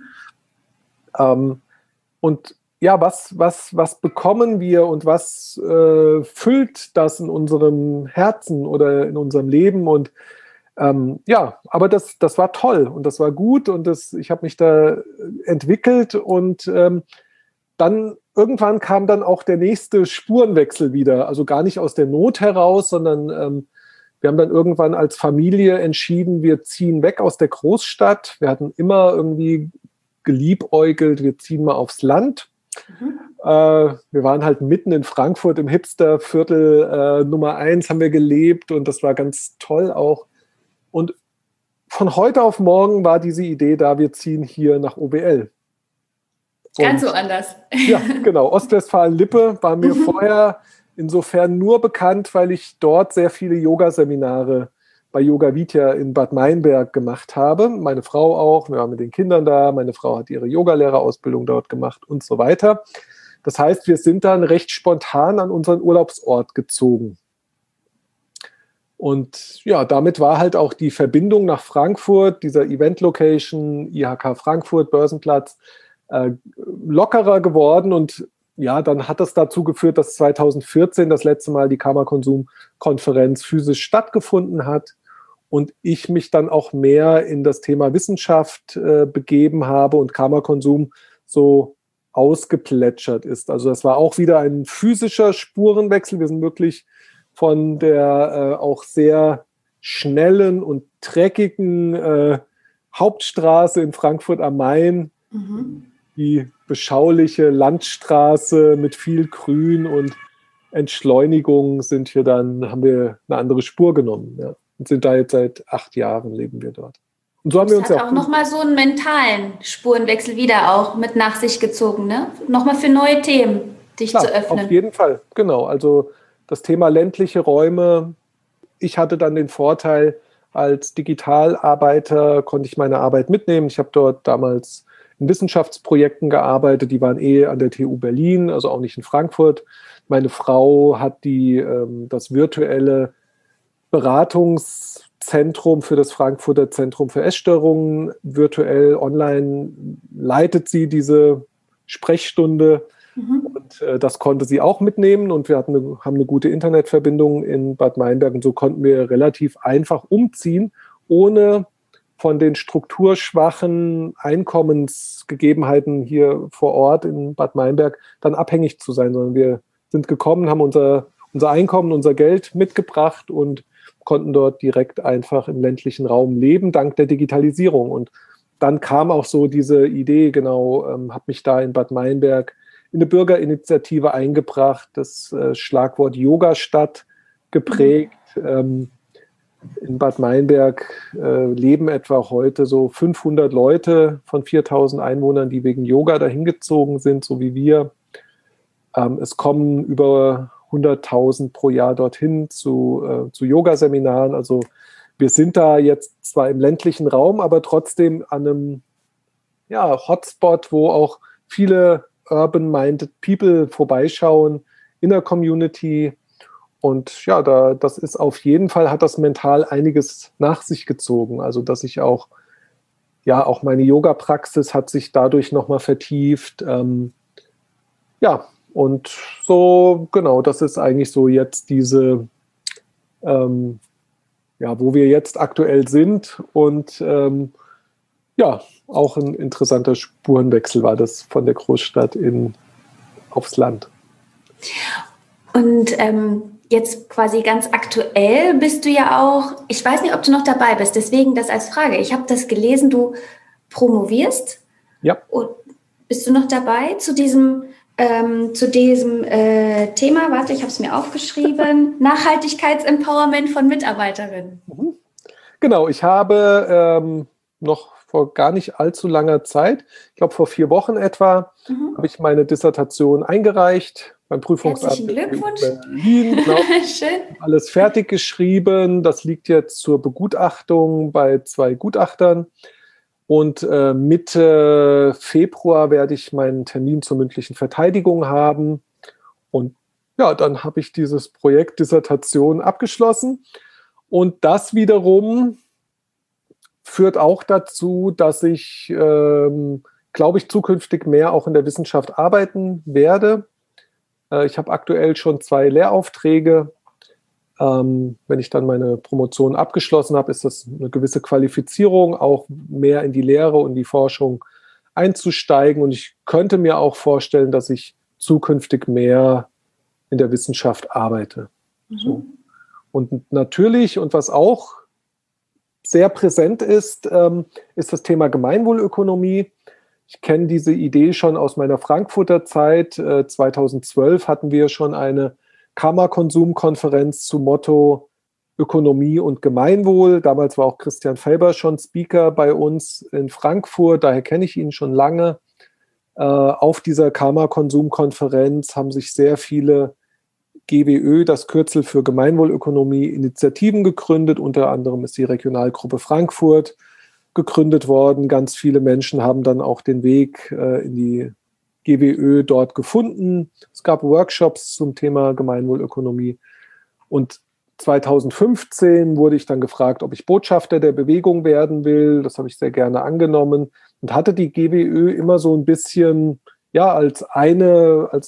ähm, und ja, was, was, was bekommen wir und was äh, füllt das in unserem Herzen oder in unserem Leben? Und Ähm, ja, aber das, das war toll und das war gut und das, ich habe mich da entwickelt und ähm, dann irgendwann kam dann auch der nächste Spurenwechsel wieder. Also gar nicht aus der Not heraus, sondern ähm, wir haben dann irgendwann als Familie entschieden, wir ziehen weg aus der Großstadt. Wir hatten immer irgendwie geliebäugelt, wir ziehen mal aufs Land. Mhm. Äh, wir waren halt mitten in Frankfurt im Hipsterviertel äh, Nummer eins haben wir gelebt und das war ganz toll auch. Und von heute auf morgen war diese Idee da, wir ziehen hier nach O B L. Ganz so anders. Ja, genau. Ostwestfalen-Lippe war mir vorher insofern nur bekannt, weil ich dort sehr viele Yoga-Seminare bei Yoga Vidya in Bad Meinberg gemacht habe. Meine Frau auch, wir waren mit den Kindern da, meine Frau hat ihre Yogalehrerausbildung dort gemacht und so weiter. Das heißt, wir sind dann recht spontan an unseren Urlaubsort gezogen. Und ja, damit war halt auch die Verbindung nach Frankfurt, dieser Event-Location, I H K Frankfurt, Börsenplatz, äh, lockerer geworden. Und ja, dann hat das dazu geführt, dass zweitausendvierzehn das letzte Mal die Karma-Konsum-Konferenz physisch stattgefunden hat und ich mich dann auch mehr in das Thema Wissenschaft äh, begeben habe und Karma-Konsum so ausgeplätschert ist. Also das war auch wieder ein physischer Spurenwechsel. Wir sind wirklich von der äh, auch sehr schnellen und dreckigen äh, Hauptstraße in Frankfurt am Main, mhm. die beschauliche Landstraße mit viel Grün und Entschleunigung sind wir dann, haben wir eine andere Spur genommen. Ja. Und sind da jetzt seit acht Jahren, leben wir dort. Und so haben wir uns hat ja auch, auch nochmal so einen mentalen Spurenwechsel wieder auch mit nach sich gezogen, ne? Nochmal für neue Themen dich Klar, zu öffnen. Auf jeden Fall, genau. Also das Thema ländliche Räume. Ich hatte dann den Vorteil, als Digitalarbeiter konnte ich meine Arbeit mitnehmen. Ich habe dort damals in Wissenschaftsprojekten gearbeitet, die waren eh an der T U Berlin, also auch nicht in Frankfurt. Meine Frau hat die, ähm, das virtuelle Beratungszentrum für das Frankfurter Zentrum für Essstörungen virtuell online, leitet sie diese Sprechstunde. Mhm. Und äh, das konnte sie auch mitnehmen und wir hatten eine, haben eine gute Internetverbindung in Bad Meinberg und so konnten wir relativ einfach umziehen, ohne von den strukturschwachen Einkommensgegebenheiten hier vor Ort in Bad Meinberg dann abhängig zu sein, sondern wir sind gekommen, haben unser, unser Einkommen, unser Geld mitgebracht und konnten dort direkt einfach im ländlichen Raum leben, dank der Digitalisierung. Und dann kam auch so diese Idee, genau, ähm, habe mich da in Bad Meinberg in eine Bürgerinitiative eingebracht, das äh, Schlagwort Yogastadt geprägt. Mhm. Ähm, in Bad Meinberg äh, leben etwa heute so fünfhundert Leute von viertausend Einwohnern, die wegen Yoga dahin gezogen sind, so wie wir. Ähm, es kommen über hunderttausend pro Jahr dorthin zu, äh, zu Yogaseminaren. Also wir sind da jetzt zwar im ländlichen Raum, aber trotzdem an einem ja, Hotspot, wo auch viele urban-minded People vorbeischauen in der Community. Und ja, da, das ist auf jeden Fall, hat das mental einiges nach sich gezogen. Also, dass ich auch, ja, auch meine Yoga-Praxis hat sich dadurch nochmal vertieft. Ähm, ja, und so, genau, das ist eigentlich so jetzt diese, ähm, ja, wo wir jetzt aktuell sind. Und ähm, ja, auch ein interessanter Spurenwechsel war das von der Großstadt in, aufs Land. Und ähm, jetzt quasi ganz aktuell bist du ja auch, ich weiß nicht, ob du noch dabei bist, deswegen das als Frage. Ich habe das gelesen, du promovierst. Ja. Und bist du noch dabei zu diesem, ähm, zu diesem äh, Thema? Warte, ich habe es mir aufgeschrieben. Nachhaltigkeitsempowerment von Mitarbeiterinnen. Genau, ich habe ähm, noch vor gar nicht allzu langer Zeit, ich glaube vor vier Wochen etwa, mhm. habe ich meine Dissertation eingereicht beim Prüfungsamt. Herzlichen Glückwunsch. Berlin, genau. Schön. Alles fertig geschrieben. Das liegt jetzt zur Begutachtung bei zwei Gutachtern. Und äh, Mitte Februar werde ich meinen Termin zur mündlichen Verteidigung haben. Und ja, dann habe ich dieses Projekt Dissertation abgeschlossen. Und das wiederum führt auch dazu, dass ich, ähm, glaube ich, zukünftig mehr auch in der Wissenschaft arbeiten werde. Äh, ich habe aktuell schon zwei Lehraufträge Ähm, wenn ich dann meine Promotion abgeschlossen habe, ist das eine gewisse Qualifizierung, auch mehr in die Lehre und die Forschung einzusteigen. Und ich könnte mir auch vorstellen, dass ich zukünftig mehr in der Wissenschaft arbeite. Mhm. So. Und natürlich, und was auch sehr präsent ist, ähm, ist das Thema Gemeinwohlökonomie. Ich kenne diese Idee schon aus meiner Frankfurter Zeit. Äh, zweitausendzwölf hatten wir schon eine Kammerkonsumkonferenz zum Motto Ökonomie und Gemeinwohl. Damals war auch Christian Felber schon Speaker bei uns in Frankfurt, daher kenne ich ihn schon lange. Äh, auf dieser Kammerkonsumkonferenz haben sich sehr viele G W Ö, das Kürzel für Gemeinwohlökonomie, Initiativen gegründet. Unter anderem ist die Regionalgruppe Frankfurt gegründet worden. Ganz viele Menschen haben dann auch den Weg äh, in die G W Ö dort gefunden. Es gab Workshops zum Thema Gemeinwohlökonomie. Und zweitausendfünfzehn wurde ich dann gefragt, ob ich Botschafter der Bewegung werden will. Das habe ich sehr gerne angenommen und hatte die G W Ö immer so ein bisschen, ja, als eine, als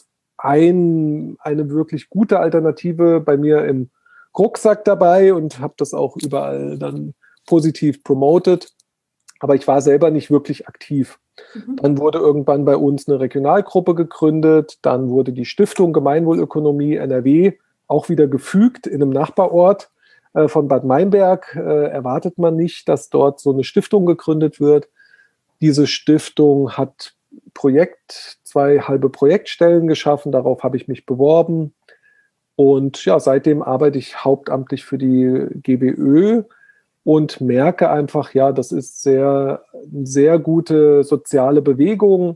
ein, eine wirklich gute Alternative bei mir im Rucksack dabei und habe das auch überall dann positiv promotet. Aber ich war selber nicht wirklich aktiv. Mhm. Dann wurde irgendwann bei uns eine Regionalgruppe gegründet. Dann wurde die Stiftung Gemeinwohlökonomie N R W auch wieder gefügt in einem Nachbarort äh, von Bad Meinberg. Äh, erwartet man nicht, dass dort so eine Stiftung gegründet wird. Diese Stiftung hat Projekt, zwei halbe Projektstellen geschaffen. Darauf habe ich mich beworben. Und ja, seitdem arbeite ich hauptamtlich für die G W Ö. Und merke einfach, ja, das ist sehr, eine sehr gute soziale Bewegung.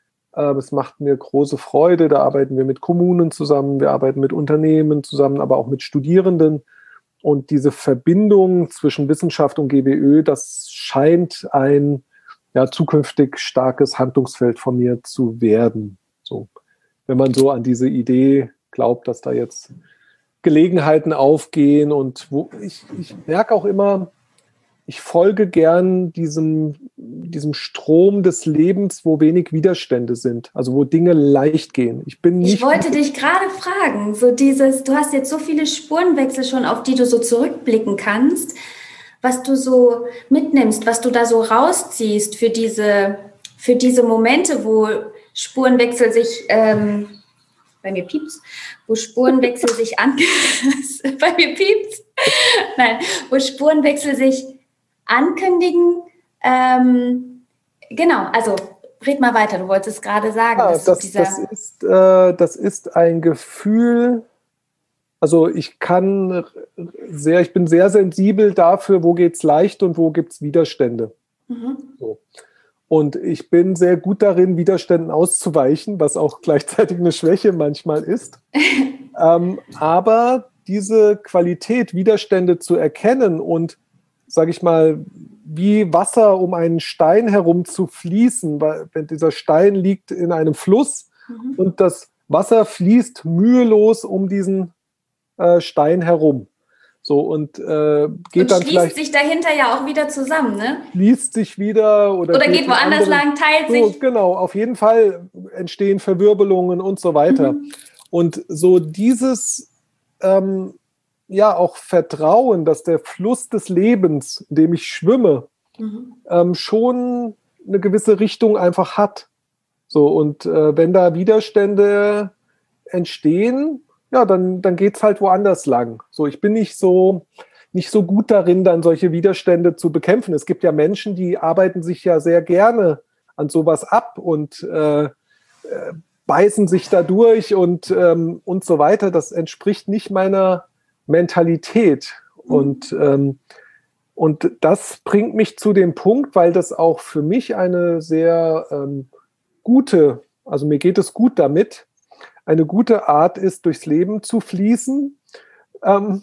Es macht mir große Freude. Da arbeiten wir mit Kommunen zusammen, wir arbeiten mit Unternehmen zusammen, aber auch mit Studierenden. Und diese Verbindung zwischen Wissenschaft und G W Ö, das scheint ein ja, zukünftig starkes Handlungsfeld von mir zu werden. So, wenn man so an diese Idee glaubt, dass da jetzt Gelegenheiten aufgehen. Und wo ich, ich merke auch immer, ich folge gern diesem, diesem Strom des Lebens, wo wenig Widerstände sind, also wo Dinge leicht gehen. Ich bin nicht. Ich wollte dich gerade fragen, so dieses, du hast jetzt so viele Spurenwechsel schon, auf die du so zurückblicken kannst, was du so mitnimmst, was du da so rausziehst für diese, für diese Momente, wo Spurenwechsel sich, ähm, bei mir piept's, wo Spurenwechsel sich an, bei mir piept's, nein, wo Spurenwechsel sich ankündigen. Ähm, genau, also red mal weiter, du wolltest es gerade sagen. Ja, das, dieser das, ist, äh, das ist ein Gefühl, also ich kann sehr, ich bin sehr sensibel dafür, wo geht es leicht und wo gibt es Widerstände. Mhm. So. Und ich bin sehr gut darin, Widerständen auszuweichen, was auch gleichzeitig eine Schwäche manchmal ist. ähm, aber diese Qualität, Widerstände zu erkennen und sage ich mal, wie Wasser um einen Stein herum zu fließen, weil wenn dieser Stein liegt in einem Fluss mhm. und das Wasser fließt mühelos um diesen äh, Stein herum. So und äh, geht und dann schließt sich dahinter ja auch wieder zusammen, ne? Schließt sich wieder oder, oder geht, geht woanders lang, teilt so, sich. Genau, auf jeden Fall entstehen Verwirbelungen und so weiter. Mhm. Und so dieses ähm, ja auch Vertrauen, dass der Fluss des Lebens, in dem ich schwimme, mhm. ähm, schon eine gewisse Richtung einfach hat. So, und äh, wenn da Widerstände entstehen, ja, dann, dann geht es halt woanders lang. So, ich bin nicht so, nicht so gut darin, dann solche Widerstände zu bekämpfen. Es gibt ja Menschen, die arbeiten sich ja sehr gerne an sowas ab und äh, äh, beißen sich da durch und, ähm, und so weiter. Das entspricht nicht meiner Mentalität. Mhm. Und, ähm, und das bringt mich zu dem Punkt, weil das auch für mich eine sehr ähm, gute, also mir geht es gut damit, eine gute Art ist, durchs Leben zu fließen, ähm,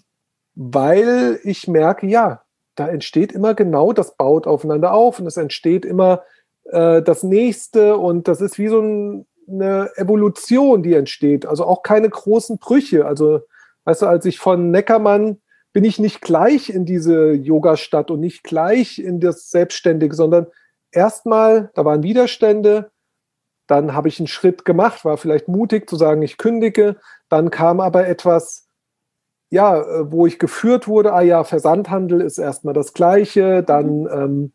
weil ich merke, ja, da entsteht immer genau, das baut aufeinander auf und es entsteht immer äh, das Nächste und das ist wie so ein, eine Evolution, die entsteht, also auch keine großen Brüche. Also, weißt du, als ich von Neckermann bin ich nicht gleich in diese Yogastadt und nicht gleich in das Selbstständige, sondern erstmal, da waren Widerstände, dann habe ich einen Schritt gemacht, war vielleicht mutig zu sagen, ich kündige, dann kam aber etwas ja, äh, wo ich geführt wurde, ah ja, Versandhandel ist erstmal das Gleiche, dann, mhm. ähm,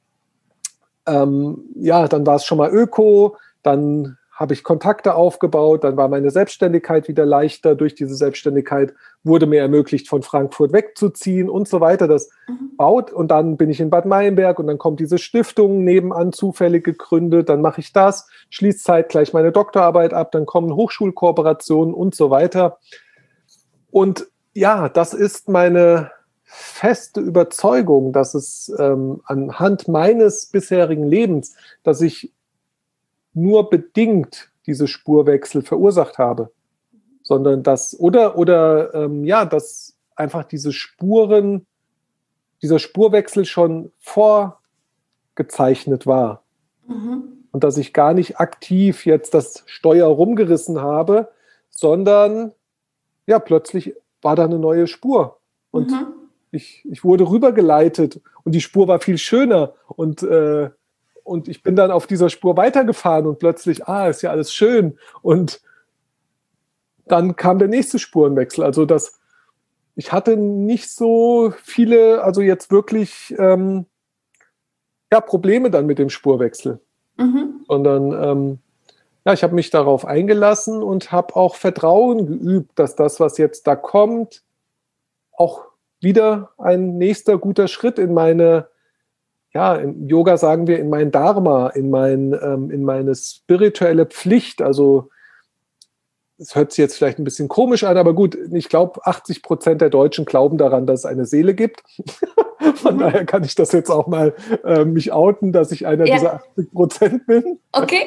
ähm, ja, dann war es schon mal Öko, dann habe ich Kontakte aufgebaut, dann war meine Selbstständigkeit wieder leichter. Durch diese Selbstständigkeit wurde mir ermöglicht, von Frankfurt wegzuziehen und so weiter. Das mhm. baut und dann bin ich in Bad Meinberg und dann kommt diese Stiftung nebenan zufällig gegründet, dann mache ich das, schließe zeitgleich meine Doktorarbeit ab, dann kommen Hochschulkooperationen und so weiter. Und ja, das ist meine feste Überzeugung, dass es ähm, anhand meines bisherigen Lebens, dass ich nur bedingt diese Spurwechsel verursacht habe, sondern dass, oder, oder ähm, ja, dass einfach diese Spuren, dieser Spurwechsel schon vorgezeichnet war. Mhm. Und dass ich gar nicht aktiv jetzt das Steuer rumgerissen habe, sondern ja, plötzlich war da eine neue Spur. Und mhm. ich, ich wurde rübergeleitet und die Spur war viel schöner und äh, Und ich bin dann auf dieser Spur weitergefahren und plötzlich, ah, ist ja alles schön. Und dann kam der nächste Spurenwechsel. Also das, ich hatte nicht so viele, also jetzt wirklich ähm, ja, Probleme dann mit dem Spurwechsel. Mhm. Sondern ähm, ja, ich habe mich darauf eingelassen und habe auch Vertrauen geübt, dass das, was jetzt da kommt, auch wieder ein nächster guter Schritt in meine, ja, im Yoga sagen wir, in mein Dharma, in, mein, ähm, in meine spirituelle Pflicht. Also es hört sich jetzt vielleicht ein bisschen komisch an, aber gut, ich glaube, achtzig Prozent der Deutschen glauben daran, dass es eine Seele gibt. Von mhm. daher kann ich das jetzt auch mal äh, mich outen, dass ich einer ja. dieser achtzig Prozent bin. Okay.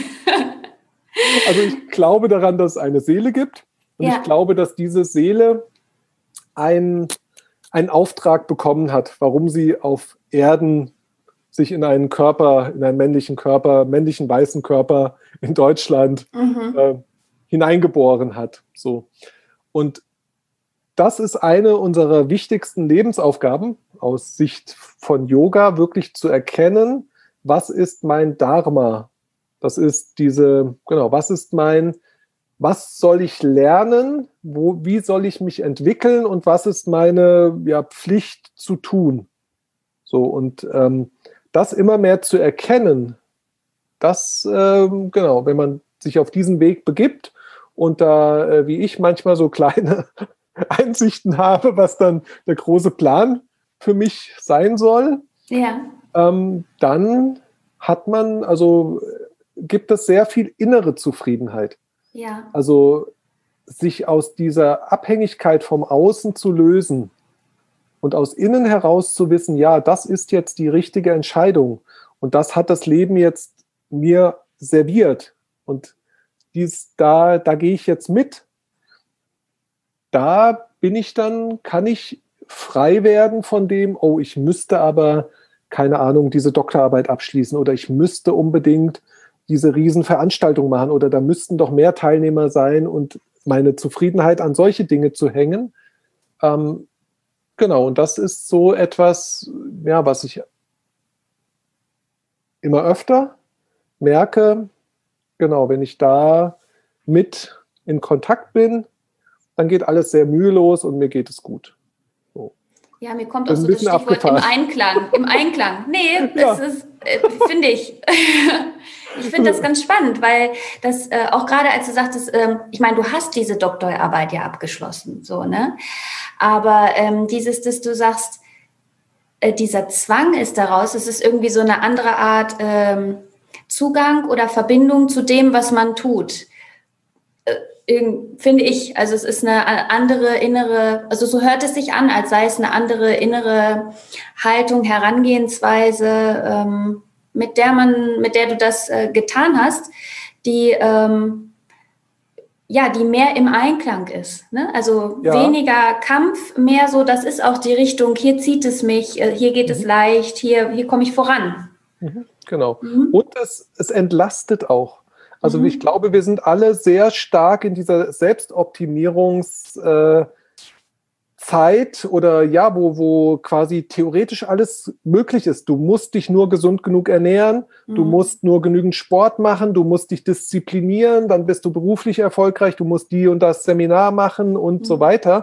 Also ich glaube daran, dass es eine Seele gibt. Und ja. ich glaube, dass diese Seele ein einen Auftrag bekommen hat, warum sie auf Erden sich in einen Körper, in einen männlichen Körper, männlichen weißen Körper in Deutschland mhm. äh, hineingeboren hat. So. Und das ist eine unserer wichtigsten Lebensaufgaben aus Sicht von Yoga, wirklich zu erkennen, was ist mein Dharma? Das ist diese, genau, was ist mein Was soll ich lernen? Wo, wie soll ich mich entwickeln? Und was ist meine ja, Pflicht zu tun? So, und ähm, das immer mehr zu erkennen, das, ähm, genau, wenn man sich auf diesen Weg begibt und da, äh, wie ich, manchmal so kleine Einsichten habe, was dann der große Plan für mich sein soll, ja. ähm, dann hat man, also gibt es sehr viel innere Zufriedenheit. Ja. Also sich aus dieser Abhängigkeit vom Außen zu lösen und aus innen heraus zu wissen, ja, das ist jetzt die richtige Entscheidung und das hat das Leben jetzt mir serviert und dies, da, da gehe ich jetzt mit. Da bin ich dann, kann ich frei werden von dem, oh, ich müsste aber, keine Ahnung, diese Doktorarbeit abschließen oder ich müsste unbedingt diese Riesenveranstaltung machen oder da müssten doch mehr Teilnehmer sein und meine Zufriedenheit an solche Dinge zu hängen. Ähm, genau, und das ist so etwas, ja, was ich immer öfter merke, genau, wenn ich da mit in Kontakt bin, dann geht alles sehr mühelos und mir geht es gut. So. Ja, mir kommt auch so das Stichwort abgefahren. im Einklang. Im Einklang. Nee, das ja. ist, äh, finde ich. Ich finde das ganz spannend, weil das äh, auch gerade als du sagtest, ähm, ich meine, du hast diese Doktorarbeit ja abgeschlossen, so, ne? Aber ähm, dieses, dass du sagst, äh, dieser Zwang ist daraus, es ist irgendwie so eine andere Art ähm, Zugang oder Verbindung zu dem, was man tut. Äh, finde ich, also es ist eine andere innere, also so hört es sich an, als sei es eine andere innere Haltung, Herangehensweise, ähm, mit der man, mit der du das äh, getan hast, die ähm, ja, die mehr im Einklang ist. Ne? Also ja. weniger Kampf, mehr so, das ist auch die Richtung, hier zieht es mich, äh, hier geht mhm. es leicht, hier, hier komme ich voran. Mhm, genau. Mhm. Und es, es entlastet auch. Also mhm. ich glaube, wir sind alle sehr stark in dieser Selbstoptimierungs- äh, Zeit oder ja, wo, wo quasi theoretisch alles möglich ist. Du musst dich nur gesund genug ernähren, mhm. du musst nur genügend Sport machen, du musst dich disziplinieren, dann bist du beruflich erfolgreich, du musst die und das Seminar machen und mhm. so weiter.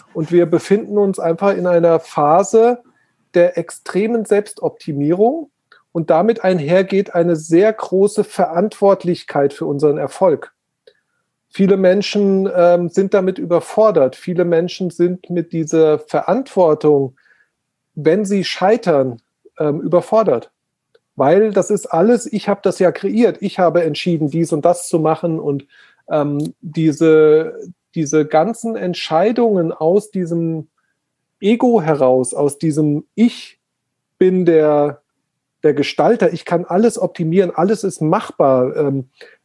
Und wir befinden uns einfach in einer Phase der extremen Selbstoptimierung und damit einhergeht eine sehr große Verantwortlichkeit für unseren Erfolg. Viele Menschen ähm, sind damit überfordert. Viele Menschen sind mit dieser Verantwortung, wenn sie scheitern, ähm, überfordert. Weil das ist alles, ich habe das ja kreiert. Ich habe entschieden, dies und das zu machen. Und ähm, diese, diese ganzen Entscheidungen aus diesem Ego heraus, aus diesem Ich bin der, der Gestalter, ich kann alles optimieren, alles ist machbar. Ähm,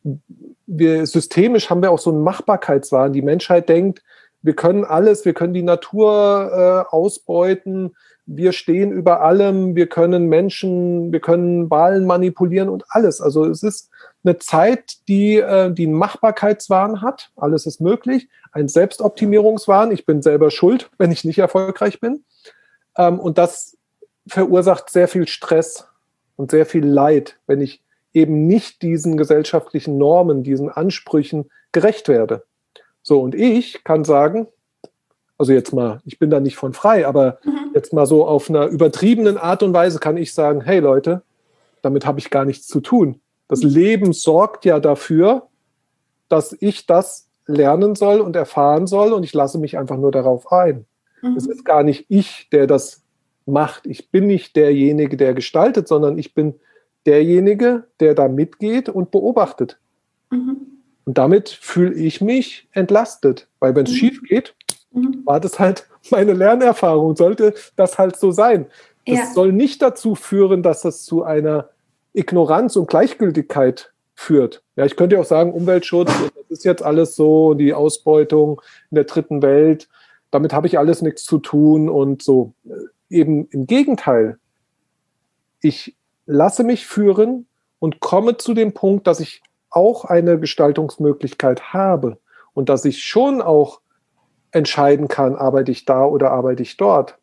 wir, systemisch haben wir auch so einen Machbarkeitswahn. Die Menschheit denkt, wir können alles, wir können die Natur äh, ausbeuten, wir stehen über allem, wir können Menschen, wir können Wahlen manipulieren und alles. Also es ist eine Zeit, die, äh, die einen Machbarkeitswahn hat, alles ist möglich, ein Selbstoptimierungswahn, ich bin selber schuld, wenn ich nicht erfolgreich bin. Ähm, und das verursacht sehr viel Stress und sehr viel Leid, wenn ich eben nicht diesen gesellschaftlichen Normen, diesen Ansprüchen gerecht werde. So, und ich kann sagen, also jetzt mal, ich bin da nicht von frei, aber mhm. jetzt mal so auf einer übertriebenen Art und Weise kann ich sagen, hey Leute, damit habe ich gar nichts zu tun. Das mhm. Leben sorgt ja dafür, dass ich das lernen soll und erfahren soll und ich lasse mich einfach nur darauf ein. Mhm. Es ist gar nicht ich, der das macht. Ich bin nicht derjenige, der gestaltet, sondern ich bin derjenige, der da mitgeht und beobachtet. Mhm. Und damit fühle ich mich entlastet, weil wenn es mhm. schief geht, mhm. war das halt meine Lernerfahrung, sollte das halt so sein. Das ja. soll nicht dazu führen, dass das zu einer Ignoranz und Gleichgültigkeit führt. Ja, ich könnte ja auch sagen, Umweltschutz, das ist jetzt alles so, die Ausbeutung in der dritten Welt, damit habe ich alles nichts zu tun und so. Eben im Gegenteil, ich lasse mich führen und komme zu dem Punkt, dass ich auch eine Gestaltungsmöglichkeit habe und dass ich schon auch entscheiden kann, arbeite ich da oder arbeite ich dort.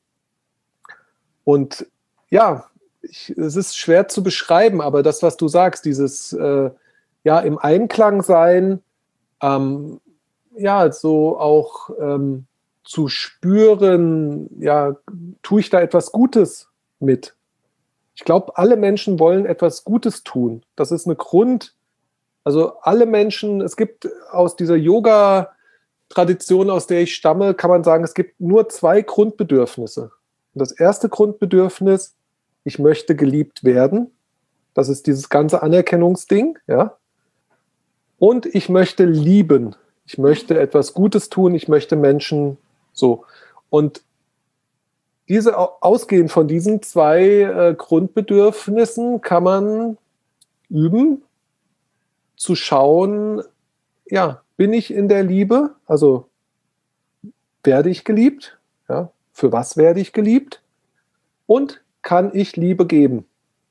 Und ja, ich, es ist schwer zu beschreiben, aber das, was du sagst, dieses äh, ja im Einklang sein, ähm, ja, so auch ähm, zu spüren, ja, tue ich da etwas Gutes mit? Ich glaube, alle Menschen wollen etwas Gutes tun. Das ist eine Grund, also alle Menschen, es gibt aus dieser Yoga-Tradition, aus der ich stamme, kann man sagen, es gibt nur zwei Grundbedürfnisse. Und das erste Grundbedürfnis, ich möchte geliebt werden. Das ist dieses ganze Anerkennungsding, ja. Und ich möchte lieben. Ich möchte etwas Gutes tun. Ich möchte Menschen so. Und diese, ausgehend von diesen zwei äh, Grundbedürfnissen kann man üben, zu schauen, ja, bin ich in der Liebe? Also werde ich geliebt? Ja, für was werde ich geliebt? Und kann ich Liebe geben?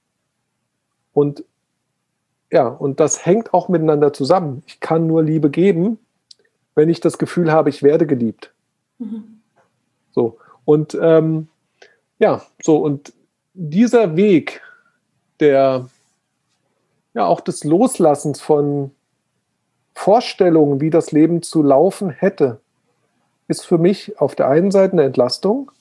Und ja, und das hängt auch miteinander zusammen. Ich kann nur Liebe geben, wenn ich das Gefühl habe, ich werde geliebt. Mhm. So, und ähm, ja, so, und dieser Weg, der ja auch des Loslassens von Vorstellungen, wie das Leben zu laufen hätte, ist für mich auf der einen Seite eine Entlastung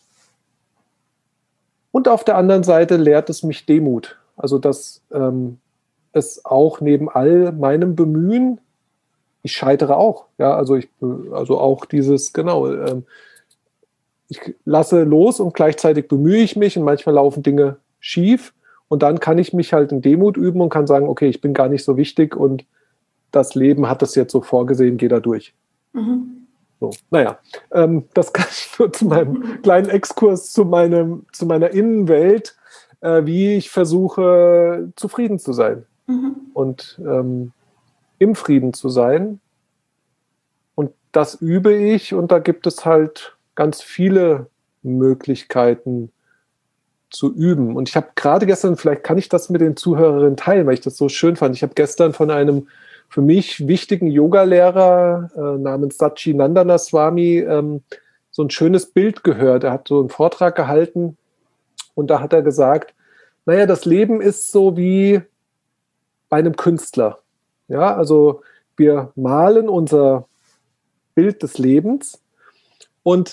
und auf der anderen Seite lehrt es mich Demut. Also, dass ähm, es auch neben all meinem Bemühen, ich scheitere auch, ja, also ich, also auch dieses, genau, ähm, ich lasse los und gleichzeitig bemühe ich mich und manchmal laufen Dinge schief und dann kann ich mich halt in Demut üben und kann sagen, okay, ich bin gar nicht so wichtig und das Leben hat das jetzt so vorgesehen, geh da durch. Mhm. So, naja, ähm, das kann ich nur zu meinem kleinen Exkurs zu, meinem, zu meiner Innenwelt, äh, wie ich versuche, zufrieden zu sein mhm. und ähm, im Frieden zu sein. Und das übe ich und da gibt es halt ganz viele Möglichkeiten zu üben. Und ich habe gerade gestern, vielleicht kann ich das mit den Zuhörerinnen teilen, weil ich das so schön fand. Ich habe gestern von einem für mich wichtigen Yogalehrer äh, namens Satchitananda Swami ähm, so ein schönes Bild gehört. Er hat so einen Vortrag gehalten und da hat er gesagt, naja, das Leben ist so wie bei einem Künstler. Ja, also wir malen unser Bild des Lebens und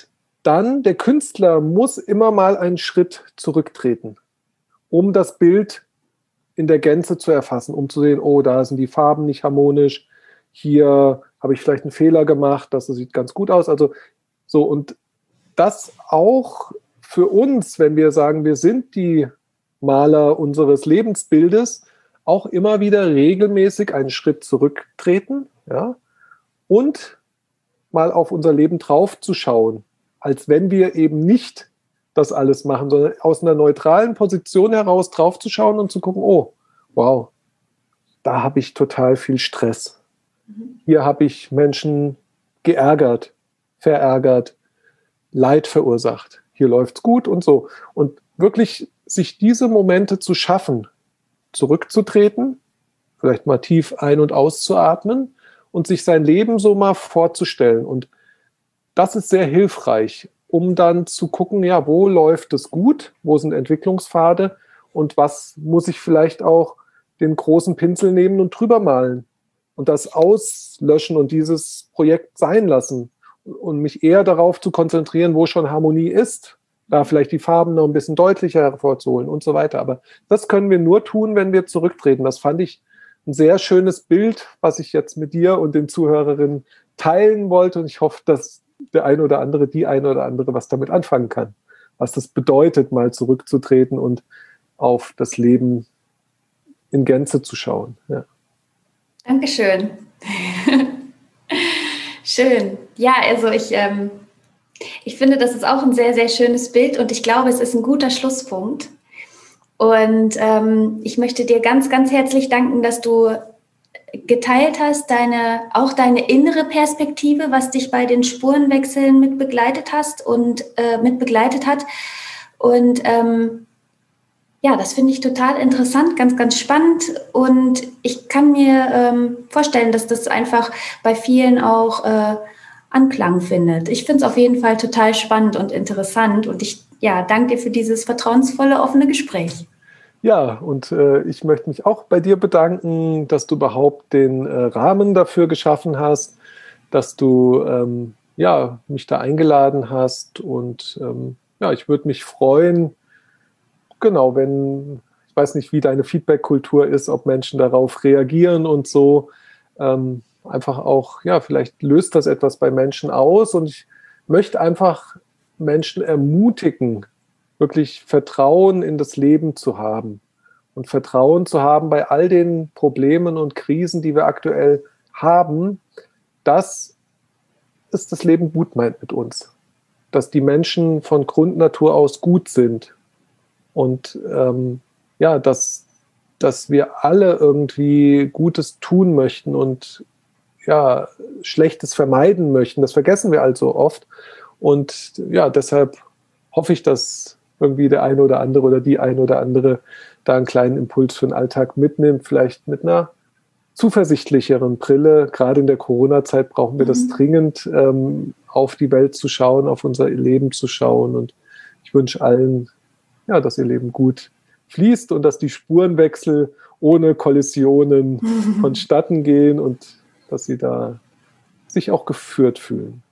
dann, der Künstler muss immer mal einen Schritt zurücktreten, um das Bild in der Gänze zu erfassen, um zu sehen, oh, da sind die Farben nicht harmonisch, hier habe ich vielleicht einen Fehler gemacht, das sieht ganz gut aus. Also so, und das auch für uns, wenn wir sagen, wir sind die Maler unseres Lebensbildes, auch immer wieder regelmäßig einen Schritt zurücktreten, ja, und mal auf unser Leben draufzuschauen, als wenn wir eben nicht das alles machen, sondern aus einer neutralen Position heraus draufzuschauen und zu gucken, oh, wow, da habe ich total viel Stress. Hier habe ich Menschen geärgert, verärgert, Leid verursacht. Hier läuft's gut und so. Und wirklich sich diese Momente zu schaffen, zurückzutreten, vielleicht mal tief ein- und auszuatmen und sich sein Leben so mal vorzustellen. Und das ist sehr hilfreich, um dann zu gucken, ja, wo läuft es gut, wo sind Entwicklungspfade und was muss ich vielleicht auch den großen Pinsel nehmen und drüber malen und das auslöschen und dieses Projekt sein lassen und mich eher darauf zu konzentrieren, wo schon Harmonie ist, da vielleicht die Farben noch ein bisschen deutlicher hervorzuholen und so weiter. Aber das können wir nur tun, wenn wir zurücktreten. Das fand ich ein sehr schönes Bild, was ich jetzt mit dir und den Zuhörerinnen teilen wollte. Und ich hoffe, dass der eine oder andere, die eine oder andere was damit anfangen kann. Was das bedeutet, mal zurückzutreten und auf das Leben in Gänze zu schauen. Ja. Dankeschön. Schön. Ja, also ich, ähm, ich finde, das ist auch ein sehr, sehr schönes Bild und ich glaube, es ist ein guter Schlusspunkt. Und ähm, ich möchte dir ganz, ganz herzlich danken, dass du geteilt hast, deine, auch deine innere Perspektive, was dich bei den Spurenwechseln mit begleitet hast und äh, mit begleitet hat. Und ähm, ja, das finde ich total interessant, ganz, ganz spannend. Und ich kann mir ähm, vorstellen, dass das einfach bei vielen auch äh, Anklang findet. Ich finde es auf jeden Fall total spannend und interessant. Und ich ja, danke dir für dieses vertrauensvolle, offene Gespräch. Ja, und äh, ich möchte mich auch bei dir bedanken, dass du überhaupt den äh, Rahmen dafür geschaffen hast, dass du ähm, ja, mich da eingeladen hast. Und ähm, ja, ich würde mich freuen, genau, wenn, ich weiß nicht, wie deine Feedback-Kultur ist, ob Menschen darauf reagieren und so. Ähm, einfach auch, ja, vielleicht löst das etwas bei Menschen aus. Und ich möchte einfach Menschen ermutigen, wirklich Vertrauen in das Leben zu haben und Vertrauen zu haben bei all den Problemen und Krisen, die wir aktuell haben, dass es das Leben gut meint mit uns, dass die Menschen von Grundnatur aus gut sind und ähm, ja, dass, dass wir alle irgendwie Gutes tun möchten und ja, Schlechtes vermeiden möchten. Das vergessen wir also oft und ja, deshalb hoffe ich, dass irgendwie der eine oder andere oder die eine oder andere da einen kleinen Impuls für den Alltag mitnimmt, vielleicht mit einer zuversichtlicheren Brille. Gerade in der Corona-Zeit brauchen wir das mhm. dringend, ähm, auf die Welt zu schauen, auf unser Leben zu schauen. Und ich wünsche allen, ja, dass ihr Leben gut fließt und dass die Spurenwechsel ohne Kollisionen mhm. vonstatten gehen und dass sie da sich auch geführt fühlen.